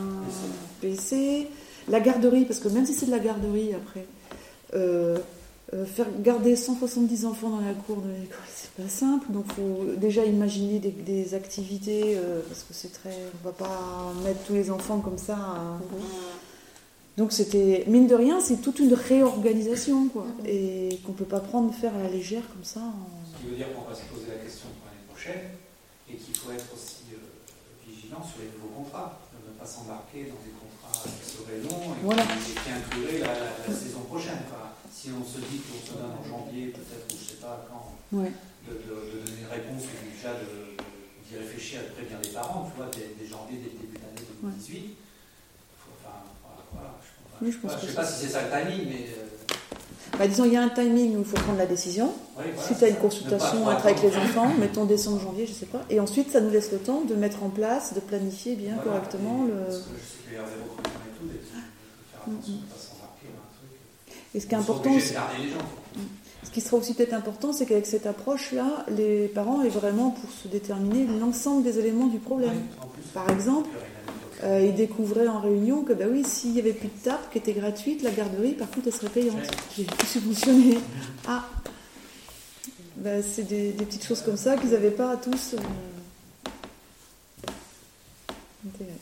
P C? La garderie, parce que même si c'est de la garderie après, euh, euh, faire garder cent soixante-dix enfants dans la cour de l'école, c'est pas simple. Donc il faut déjà imaginer des, des activités, euh, parce que c'est très. On va pas mettre tous les enfants comme ça. À, Donc c'était, mine de rien, c'est toute une réorganisation, quoi, et qu'on ne peut pas prendre, faire à la légère comme ça. En... Ce qui veut dire qu'on va se poser la question pour l'année prochaine, et qu'il faut être aussi euh, vigilant sur les nouveaux contrats, de ne pas s'embarquer dans des contrats qui seraient longs et voilà. qui, qui incluraient la, la, la saison prochaine. Enfin, si on se dit qu'on se donne en janvier, peut-être, ou je ne sais pas quand, ouais. de, de, de donner une réponse, ou déjà de, d'y réfléchir et de prévenir les parents, tu vois, dès, dès janvier, dès le début d'année deux mille dix-huit. Ouais. Enfin, voilà. Oui, je ne sais pas si c'est ça le timing, mais... Euh... Bah, disons, il y a un timing où il faut prendre la décision. Oui, voilà, si tu as une consultation être avec les enfants, mettons décembre, janvier, je ne sais pas. Et ensuite, ça nous laisse le temps de mettre en place, de planifier bien voilà, correctement et, le... Parce que je sais qu'il y a zéro commun et tout, et de faire attention de ne pas s'embarquer dans un truc... Et ce qui est important... Obligé de garder les gens. Ce qui sera aussi peut-être important, c'est qu'avec cette approche-là, les parents aient vraiment pour se déterminer l'ensemble des éléments du problème. Oui, plus, Par exemple... Euh, ils découvraient en réunion que bah oui, s'il n'y avait plus de tape qui était gratuite, la garderie, par contre, elle serait payante, qui est plus subventionnée. Ah, bah, c'est des, des petites choses comme ça qu'ils n'avaient pas tous euh... intégrées.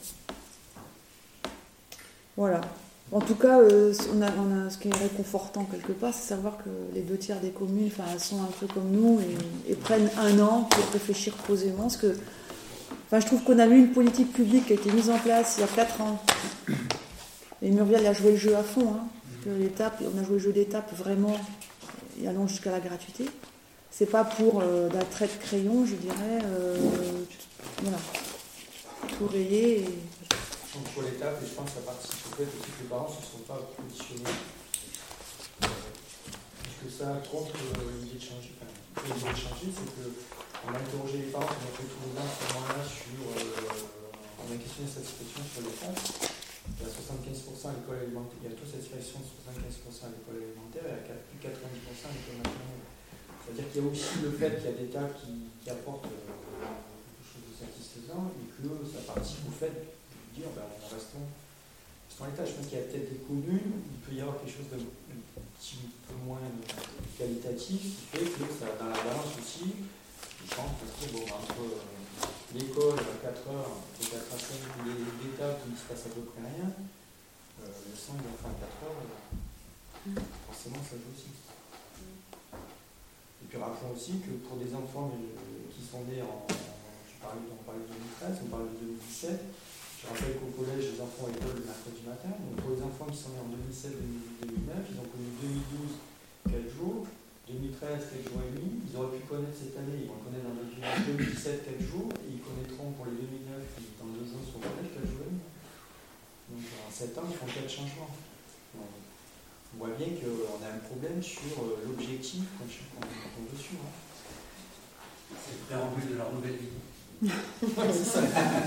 Voilà. En tout cas, euh, on a, on a, ce qui est réconfortant quelque part, c'est savoir que les deux tiers des communes, enfin, elles sont un peu comme nous et, et prennent un an pour réfléchir posément, parce que Enfin, je trouve qu'on a eu une politique publique qui a été mise en place il y a quatre ans. Et Muriel a joué le jeu à fond. Hein, parce que l'étape, on a joué le jeu d'étape vraiment, et allant jusqu'à la gratuité. C'est pas pour euh, d'un trait de crayon, je dirais, euh, voilà, tout rayer. Et... Donc pour l'étape, et je pense que ça participe au fait aussi que les parents ne se sont pas positionnés. Euh, puisque ça, contre euh, l'idée de changer, enfin, l'idée de changer, c'est que on a interrogé les parents, on a fait tout le monde à ce moment-là sur. Euh, on a questionné la satisfaction sur les classes. Il y a soixante-quinze pour cent à l'école élémentaire, il y a taux de satisfaction de soixante-quinze pour cent à l'école élémentaire et à plus de quatre-vingt-dix pour cent à l'école maternelle. C'est-à-dire qu'il y a aussi le fait qu'il y a des tas qui, qui apportent euh, quelque chose de satisfaisant et que ça participe au fait de dire ben, restons, restons à l'état. Je pense qu'il y a peut-être des communes où il peut y avoir quelque chose de petit peu moins qualitatif, qui fait que ça, dans la balance aussi, je pense que bon, entre euh, l'école à quatre heures, de quatre à cinq, l'État qui ne se passe à peu près rien, euh, le sang il va faire quatre heures, euh, forcément ça joue aussi. Et puis rappelons aussi que pour des enfants euh, qui sont nés en, je parlais, on parlait de deux mille treize, on parlait de deux mille dix-sept, je rappelle qu'au collège, les enfants école le mercredi matin. Donc pour les enfants qui sont nés en deux mille sept deux mille neuf, ils ont connu deux mille douze quatre jours, deux mille treize quatre jours et demi. Ils auraient pu connaître cette année, ils vont connaître dans deux mille dix-sept quatre jours, et ils connaîtront pour les deux mille neuf qui dans deux ans sur le collège quatre jours et demi. Donc en sept ans, ils font quatre changements. Donc, on voit bien qu'on a un problème sur l'objectif qu'on veut suivre. C'est le préambule de leur nouvelle vie. C'est ça.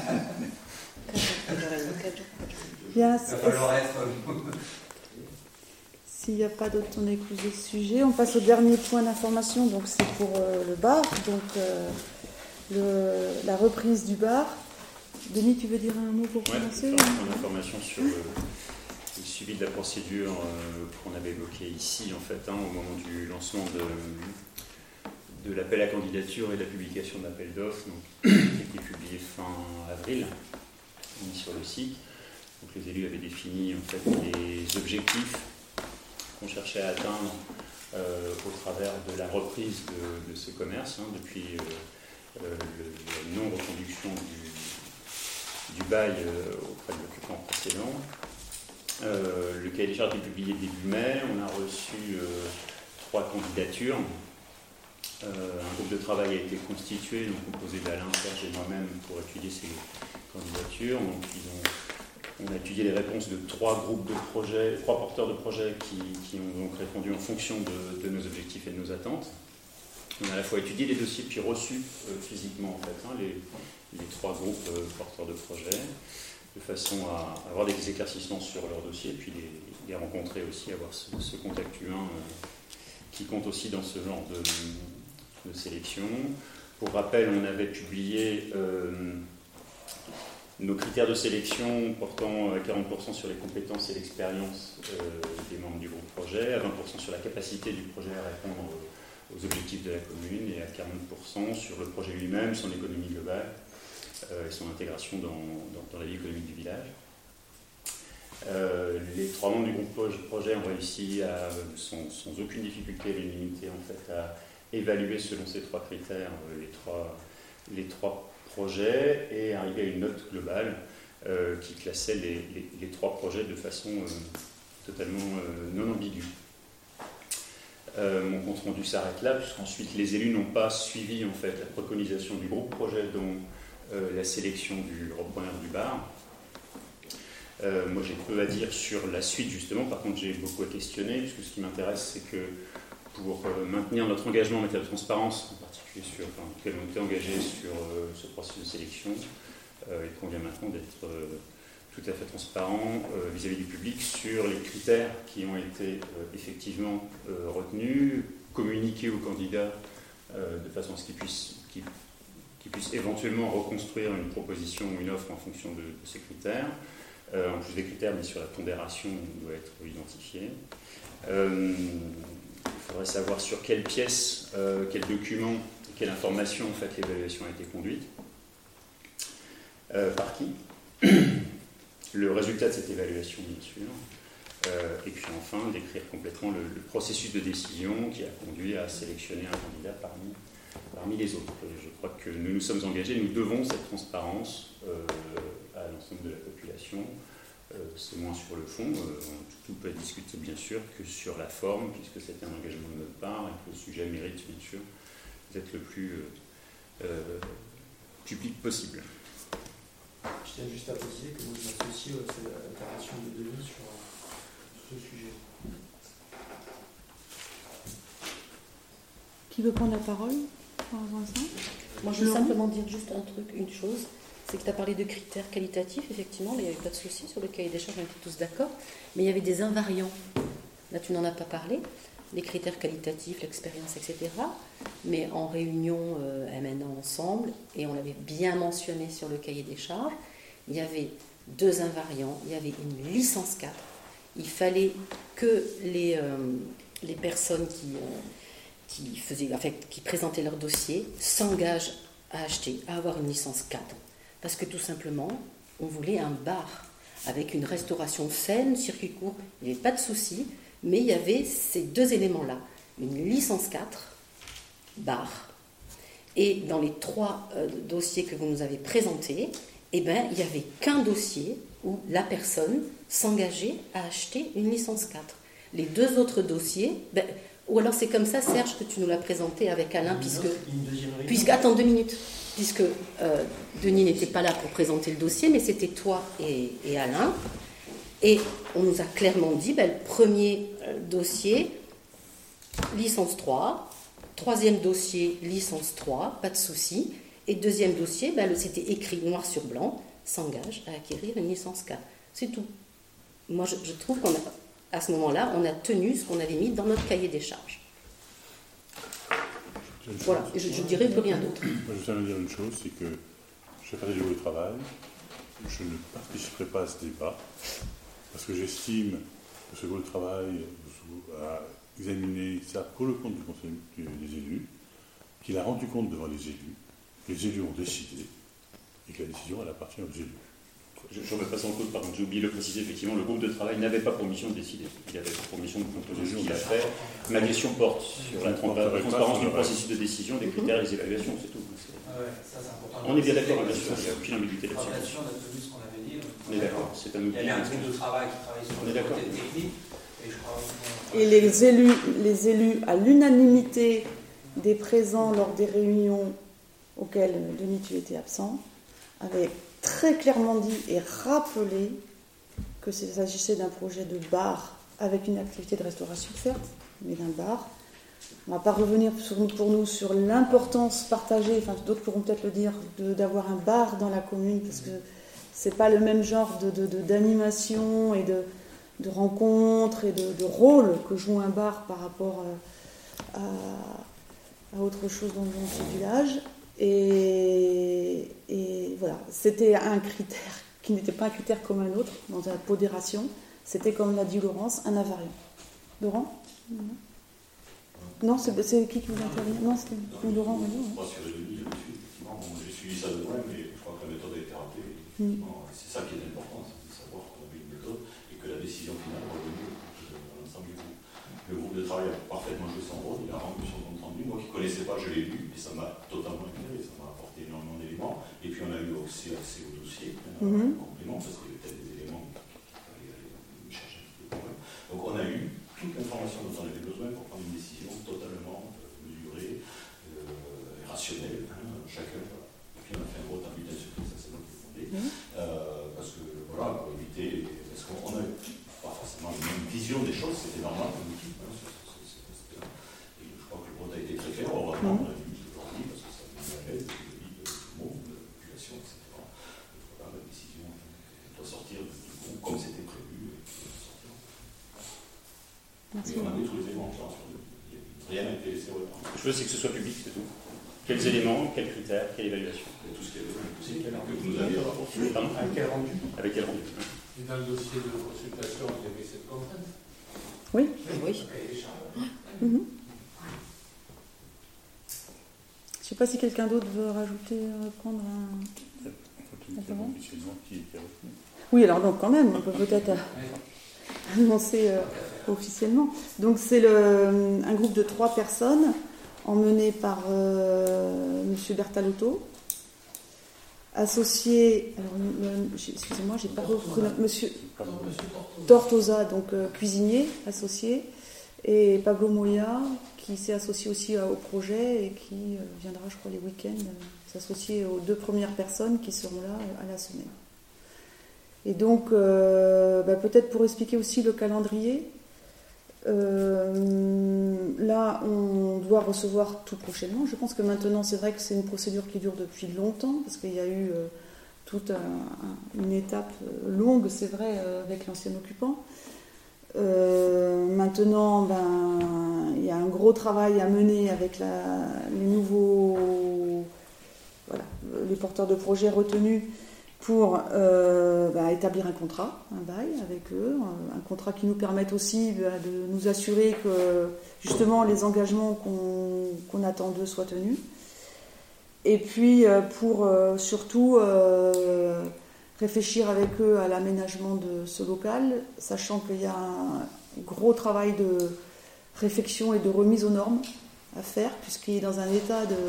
Bien, Il va falloir être. S'il n'y a pas d'autres, on écoute le sujet. On passe au dernier point d'information, donc c'est pour euh, le bar, donc euh, le, la reprise du bar. Denis, tu veux dire un mot pour ouais, commencer? Un point d'information sur le, le suivi de la procédure euh, qu'on avait évoquée ici, en fait, hein, au moment du lancement de, de l'appel à candidature et de la publication de l'appel d'offres, qui a été publié fin avril, mis sur le site. Donc les élus avaient défini en fait les objectifs qu'on cherchait à atteindre euh, au travers de la reprise de, de ce commerce, hein, depuis euh, euh, le, la non-reconduction du, du bail euh, auprès de l'occupant précédent. Euh, le cahier des charges est publié début mai. On a reçu euh, trois candidatures. Euh, un groupe de travail a été constitué, donc composé d'Alain, Serge et moi-même, pour étudier ces candidatures. Donc, ils ont, on a étudié les réponses de trois groupes de projets, trois porteurs de projets qui, qui ont donc répondu en fonction de, de nos objectifs et de nos attentes. On a à la fois étudié les dossiers puis reçu euh, physiquement en fait, hein, les, les trois groupes euh, porteurs de projets, de façon à avoir des éclaircissements sur leurs dossiers, puis les, les rencontrer aussi, avoir ce, ce contact humain euh, qui compte aussi dans ce genre de de sélection. Pour rappel, on avait publié euh, nos critères de sélection portant à quarante pour cent sur les compétences et l'expérience euh, des membres du groupe projet, à vingt pour cent sur la capacité du projet à répondre aux objectifs de la commune et à quarante pour cent sur le projet lui-même, son économie globale euh, et son intégration dans, dans, dans la vie économique du village. Euh, les trois membres du groupe projet ont réussi à, sans, sans aucune difficulté et l'unanimité en fait, à évaluer selon ces trois critères euh, les, trois, les trois projets et arriver à une note globale euh, qui classait les, les, les trois projets de façon euh, totalement euh, non ambiguë. Euh, mon compte rendu s'arrête là, puisqu'ensuite les élus n'ont pas suivi en fait, la préconisation du groupe projet, dont euh, la sélection du repreneur du bar. Euh, moi j'ai peu à dire sur la suite justement, par contre j'ai beaucoup à questionner, puisque ce qui m'intéresse c'est que pour euh, maintenir notre engagement en matière de transparence, en particulier sur, enfin, en tout cas on était engagé sur euh, ce processus de sélection, euh, il convient maintenant d'être euh, tout à fait transparent euh, vis-à-vis du public sur les critères qui ont été euh, effectivement euh, retenus, communiqués aux candidats euh, de façon à ce qu'ils puissent, qu'ils, qu'ils puissent éventuellement reconstruire une proposition ou une offre en fonction de, de ces critères. Euh, en plus des critères mis sur la pondération doit être identifié. Euh, il faudrait savoir sur quelle pièce, euh, quel document, quelle information en fait, l'évaluation a été conduite, euh, par qui, le résultat de cette évaluation bien sûr, euh, et puis enfin décrire complètement le, le processus de décision qui a conduit à sélectionner un candidat parmi, parmi les autres. Et je crois que nous nous sommes engagés, nous devons cette transparence euh, à l'ensemble de la population. Euh, c'est moins sur le fond, euh, tout peut être discuté bien sûr que sur la forme, puisque c'est un engagement de notre part et que le sujet mérite bien sûr d'être le plus euh, euh, public possible. Je tiens juste à préciser que moi je m'associe à l'intervention de Denis sur, sur ce sujet. Qui veut prendre la parole par rapport à ça? Moi je veux simplement dire juste un truc, une chose. C'est que tu as parlé de critères qualitatifs, effectivement, mais il n'y avait pas de souci sur le cahier des charges, on était tous d'accord. Mais il y avait des invariants. Là, tu n'en as pas parlé. Les critères qualitatifs, l'expérience, et cetera. Mais en réunion, euh, maintenant ensemble, et on l'avait bien mentionné sur le cahier des charges, il y avait deux invariants. Il y avait une licence quatre il fallait que les, euh, les personnes qui, euh, qui, faisaient, en fait, qui présentaient leur dossier s'engagent à acheter, à avoir une licence cadre. Parce que tout simplement, on voulait un bar avec une restauration saine, circuit court, il n'y avait pas de souci, mais il y avait ces deux éléments-là, une licence quatre, bar, et dans les trois euh, dossiers que vous nous avez présentés, eh ben, il n'y avait qu'un dossier où la personne s'engageait à acheter une licence quatre. Les deux autres dossiers, ben, ou alors c'est comme ça, Serge, que tu nous l'as présenté avec Alain, Une puisque, autre- une deuxième réunion. puisque, attends deux minutes, puisque euh, Denis n'était pas là pour présenter le dossier, mais c'était toi et, et Alain, et on nous a clairement dit, ben, le premier euh, dossier, licence trois, troisième dossier, licence trois, pas de souci, et deuxième dossier, ben, le- c'était écrit noir sur blanc, s'engage à acquérir une licence quatre. C'est tout. Moi, je, je trouve qu'on a, à ce moment-là, on a tenu ce qu'on avait mis dans notre cahier des charges. Voilà, et je, je dirais plus rien d'autre. Moi, je tiens à dire une chose, c'est que je fais partie du groupe de travail, je ne participerai pas à ce débat, parce que j'estime que ce groupe de travail a examiné ça pour le compte du Conseil des élus, qu'il a rendu compte devant les élus, que les élus ont décidé, et que la décision, elle appartient aux élus. Je ne remets pas ça en cause, par contre, j'ai oublié de le préciser, effectivement, le groupe de travail n'avait pas pour mission de décider. Il avait pour mission de composer ce qu'il a fait. Ma question porte sur la transparence du processus de décision, des critères et des évaluations, c'est tout. Ah ouais, ça, c'est important. On est bien d'accord, bien sûr, il n'y a aucune ambiguïté Là-dessus, là-dessus. on a tenu ce qu'on avait dit. On est d'accord, c'est un Il y outil. avait un groupe de travail qui travaillait sur On est le d'accord. côté technique. Et, je crois qu'on- Et les élus, les élus, à l'unanimité des présents lors des réunions auxquelles, Denis, tu étais absent, avaient très clairement dit et rappelé que s'il s'agissait d'un projet de bar avec une activité de restauration, certes, mais d'un bar. On ne va pas revenir sur nous, pour nous sur l'importance partagée, enfin d'autres pourront peut-être le dire, de, d'avoir un bar dans la commune, parce que c'est pas le même genre de, de, de, d'animation et de, de rencontres et de, de rôle que joue un bar par rapport à, à, à autre chose dans, dans ce village. Et, et voilà, c'était un critère qui n'était pas un critère comme un autre dans la pondération. C'était, comme l'a dit Laurence, un invariant. Laurent ? Non, c'est, c'est qui qui vous intervient ? Non, c'était Laurent. Non, non, moi, sur le Denis, effectivement, bon, j'ai suivi ça de loin, mais je crois que la méthode a été rappelée. Effectivement, mm. C'est ça qui est important, c'est de savoir qu'on avait une méthode et que la décision finale revenue à l'ensemble du groupe. Le groupe de travail a parfaitement joué son rôle, il a rendu son compte rendu. Moi qui ne connaissais pas, je l'ai lu, et ça m'a totalement éclairé, ça m'a apporté énormément d'éléments. Et puis on a eu aussi accès au dossier, mm-hmm. en complément, parce qu'il y avait peut-être des éléments qui fallait aller chercher un petit peu plus loin. Donc on a eu toute l'information dont on avait besoin pour prendre une décision totalement euh, mesurée, euh, rationnelle, hein, chacun. Voilà. Et puis on a fait un vote à bulletin secret, ça c'est moi qui l'ai fondé, mmh. euh, parce que voilà, pour éviter, parce qu'on n'a pas forcément la même vision des choses, c'était normal comme équipe. Hein, c'est, c'est, c'est, c'est, et je crois que le vote a été très clair, on va prendre la limite aujourd'hui, parce que ça nous aide, le lit de tout le monde, de la population, et cetera. Donc voilà, la décision doit sortir du groupe comme c'était prévu. Merci. On a mis tous les éléments, rien n'a été laissé au retard. Ce que je veux, c'est que ce soit public, c'est tout. Quels éléments, quels critères, quelle évaluation ? Tout ce qui est possible, que vous nous aviez rapporté. Avec quel rendu ? Avec quel rendu ? Et dans le dossier de consultation, il y avait cette contrainte ? Oui. Oui. Mm-hmm. Je ne sais pas si quelqu'un d'autre veut rajouter, reprendre un. Qui, qui oui, alors donc quand même, on peut peut-être annoncer euh, officiellement. Donc c'est le, un groupe de trois personnes emmené par euh, M. Bertalotto, associé, alors, euh, excusez-moi, j'ai pas repris, Monsieur Tortosa, donc euh, cuisinier associé, et Pablo Moya, qui s'est associé aussi euh, au projet et qui euh, viendra, je crois, les week-ends, euh, s'associer aux deux premières personnes qui seront là euh, à la semaine. Et donc, euh, bah, peut-être pour expliquer aussi le calendrier, euh, là, on doit recevoir tout prochainement. Je pense que maintenant, c'est vrai que c'est une procédure qui dure depuis longtemps, parce qu'il y a eu euh, toute un, un, une étape longue, c'est vrai, euh, avec l'ancien occupant. Euh, maintenant, ben, il y a un gros travail à mener avec la, les nouveaux, voilà, les porteurs de projets retenus pour euh, bah, établir un contrat, un bail avec eux, un contrat qui nous permette aussi bah, de nous assurer que justement les engagements qu'on, qu'on attend d'eux soient tenus. Et puis euh, pour euh, surtout euh, réfléchir avec eux à l'aménagement de ce local, sachant qu'il y a un gros travail de réflexion et de remise aux normes à faire, puisqu'il est dans un état de...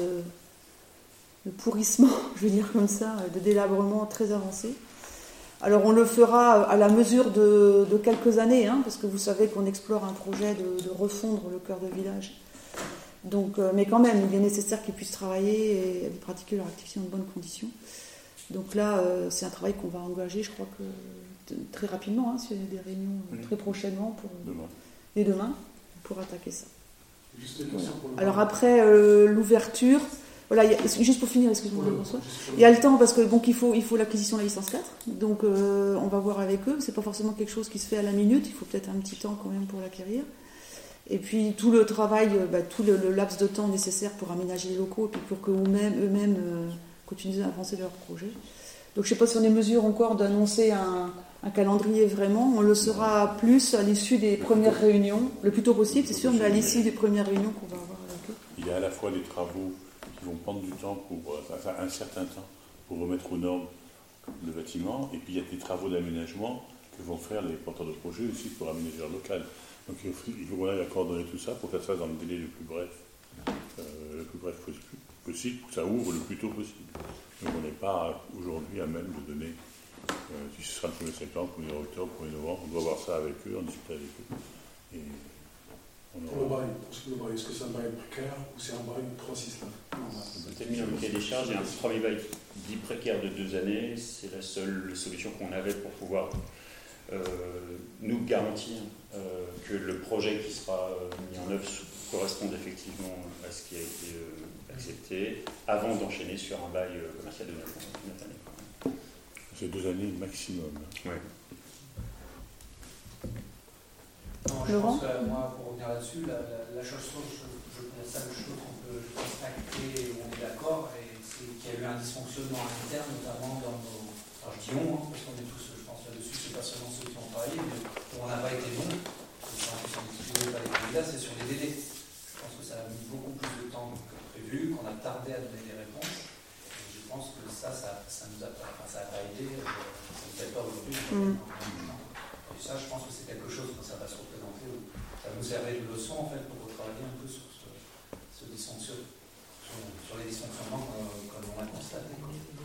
de pourrissement, je veux dire comme ça, de délabrement très avancé. Alors on le fera à la mesure de, de quelques années, hein, parce que vous savez qu'on explore un projet de, de refondre le cœur de village. Donc, euh, mais quand même, il est nécessaire qu'ils puissent travailler et pratiquer leur activité dans de bonnes conditions. Donc là, euh, c'est un travail qu'on va engager, je crois que de, très rapidement, hein, s'il y a des réunions euh, très prochainement, pour, demain. et demain, pour attaquer ça. Juste une question pour le Alors après euh, l'ouverture, voilà, il y a, juste pour finir, excuse-moi, François, il y a le temps parce que bon, qu'il faut, il faut l'acquisition de la licence quatre, donc euh, on va voir avec eux. C'est pas forcément quelque chose qui se fait à la minute, il faut peut-être un petit temps quand même pour l'acquérir. Et puis tout le travail, bah, tout le, le laps de temps nécessaire pour aménager les locaux et puis pour que eux-mêmes, eux-mêmes euh, continuent à avancer leur projet. Donc je sais pas si on est en mesure encore d'annoncer un, un calendrier vraiment. On le saura plus à l'issue des premières réunions, le plus tôt possible, c'est sûr, mais à l'issue des premières réunions qu'on va avoir avec eux. Il y a à la fois des travaux qui vont prendre du temps, pour, enfin un certain temps, pour remettre aux normes le bâtiment, et puis il y a des travaux d'aménagement que vont faire les porteurs de projets aussi pour aménager leur local. Donc il faut, il faut qu'on aille à coordonner tout ça pour faire ça dans le délai le plus bref, euh, le plus bref possible, pour que ça ouvre le plus tôt possible. Donc on n'est pas aujourd'hui à même de donner, euh, si ce sera le premier septembre, premier octobre, premier novembre, on doit voir ça avec eux, en discuter avec eux. Et on aura... Pour le bail, parce que le bail, est-ce que c'est un bail précaire ou c'est un bail trois six neuf? On a mis un cahier des charges et un premier bail dit précaire de deux années. C'est la seule solution qu'on avait pour pouvoir euh, nous garantir euh, que le projet qui sera euh, mis en œuvre corresponde effectivement à ce qui a été euh, accepté avant d'enchaîner sur un bail euh, commercial de neuf années. C'est deux années maximum. Oui. Non, je pense que moi, pour revenir là-dessus, la, la, la chose, je, je, la seule chose qu'on peut acter, où on est d'accord, c'est qu'il y a eu un dysfonctionnement à l'interne, notamment dans nos. Alors je dis on, hein, parce qu'on est tous, je pense, là-dessus, c'est pas seulement ceux qui ont travaillé, mais où on n'a pas été bon, en plus on n'excusait pas les candidats, c'est sur les délais. Je pense que ça a mis beaucoup plus de temps que prévu, qu'on a tardé à donner des réponses. Et je pense que ça, ça, ça nous a pas, enfin, ça a pas aidé, ça ne fait pas aujourd'hui. Mm. Et ça, je pense que c'est quelque chose que ça va se représenter. Ça nous servait de leçon, en fait, pour retravailler un peu sur ce, ce dysfonction, sur, sur les dysfonctionnements comme on a constaté.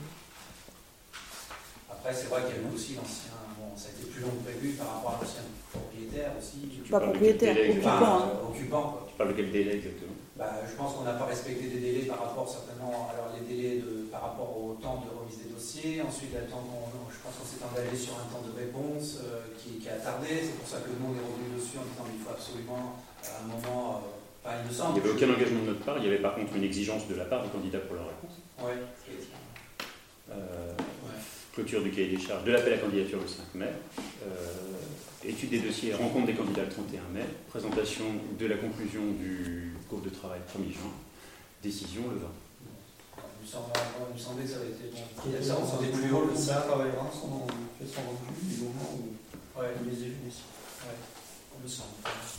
Après, c'est vrai qu'il y a eu aussi l'ancien. Bon, ça a été plus long que prévu par rapport à l'ancien propriétaire aussi. Pas propriétaire, occupant. Hein. Occupant, quoi. Tu parles de quel délai exactement? Bah, je pense qu'on n'a pas respecté des délais par rapport, certainement, alors les délais de, par rapport au temps de remise des dossiers. Ensuite, le temps qu'on, je pense qu'on s'est engagé sur un temps de réponse euh, qui, qui a tardé. C'est pour ça que nous, on est revenu dessus en disant qu'il faut absolument, à un moment, euh, enfin, il me semble. Il n'y avait aucun engagement de notre part. Il y avait par contre une exigence de la part du candidat pour la réponse. Oui. Euh, ouais. Clôture du cahier des charges, de l'appel à candidature le cinq mai. Euh, étude des dossiers, rencontre des candidats le trente et un mai. Présentation de la conclusion du groupe de travail le premier juin. Décision le vingt. Il me semblait, il me semblait que ça avait été bon. Il y a ça, on s'en est plus haut, ça. travaillera son fait son rendu du moment où ouais. les élus. Ouais, on me semble.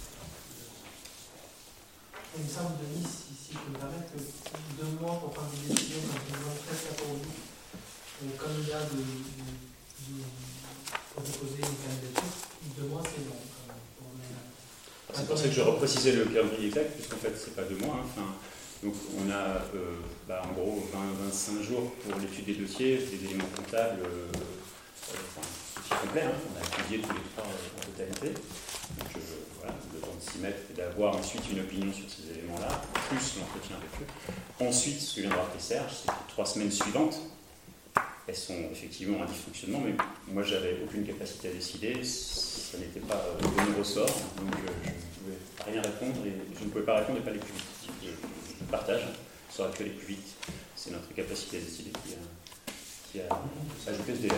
Il me semble, Denis, si, si je peux me permettre, deux mois pour prendre des décisions quand on demande presque à pour vous, au candidat de, de, de, pour déposer une candidature, deux mois c'est long. C'est pour ça que je reprécisais le calendrier exact, puisqu'en fait c'est pas deux mois. Hein. Enfin, donc on a euh, bah, en gros vingt à vingt-cinq jours pour l'étude des dossiers, des éléments comptables, euh, euh, enfin, dossier complet, hein. On a étudié tous les trois euh, en totalité. Donc euh, voilà, le temps de s'y mettre et d'avoir ensuite une opinion sur ces éléments-là, plus l'entretien avec eux. Ensuite, ce que vient de rappeler Serge, c'est que les trois semaines suivantes, elles sont effectivement un dysfonctionnement, mais moi j'avais aucune capacité à décider, ça n'était pas euh, de mon ressort, donc euh, je ne pouvais rien répondre et je ne pouvais pas répondre et pas aller plus vite. Je, je partage, ça aurait pu aller plus vite, c'est notre capacité à décider qui a, qui a ajouté ce délai.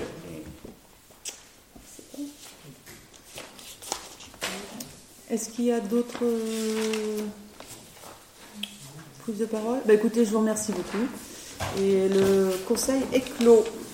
Est-ce qu'il y a d'autres euh, prises de parole? Bah, écoutez, je vous remercie beaucoup. Et le conseil est clos.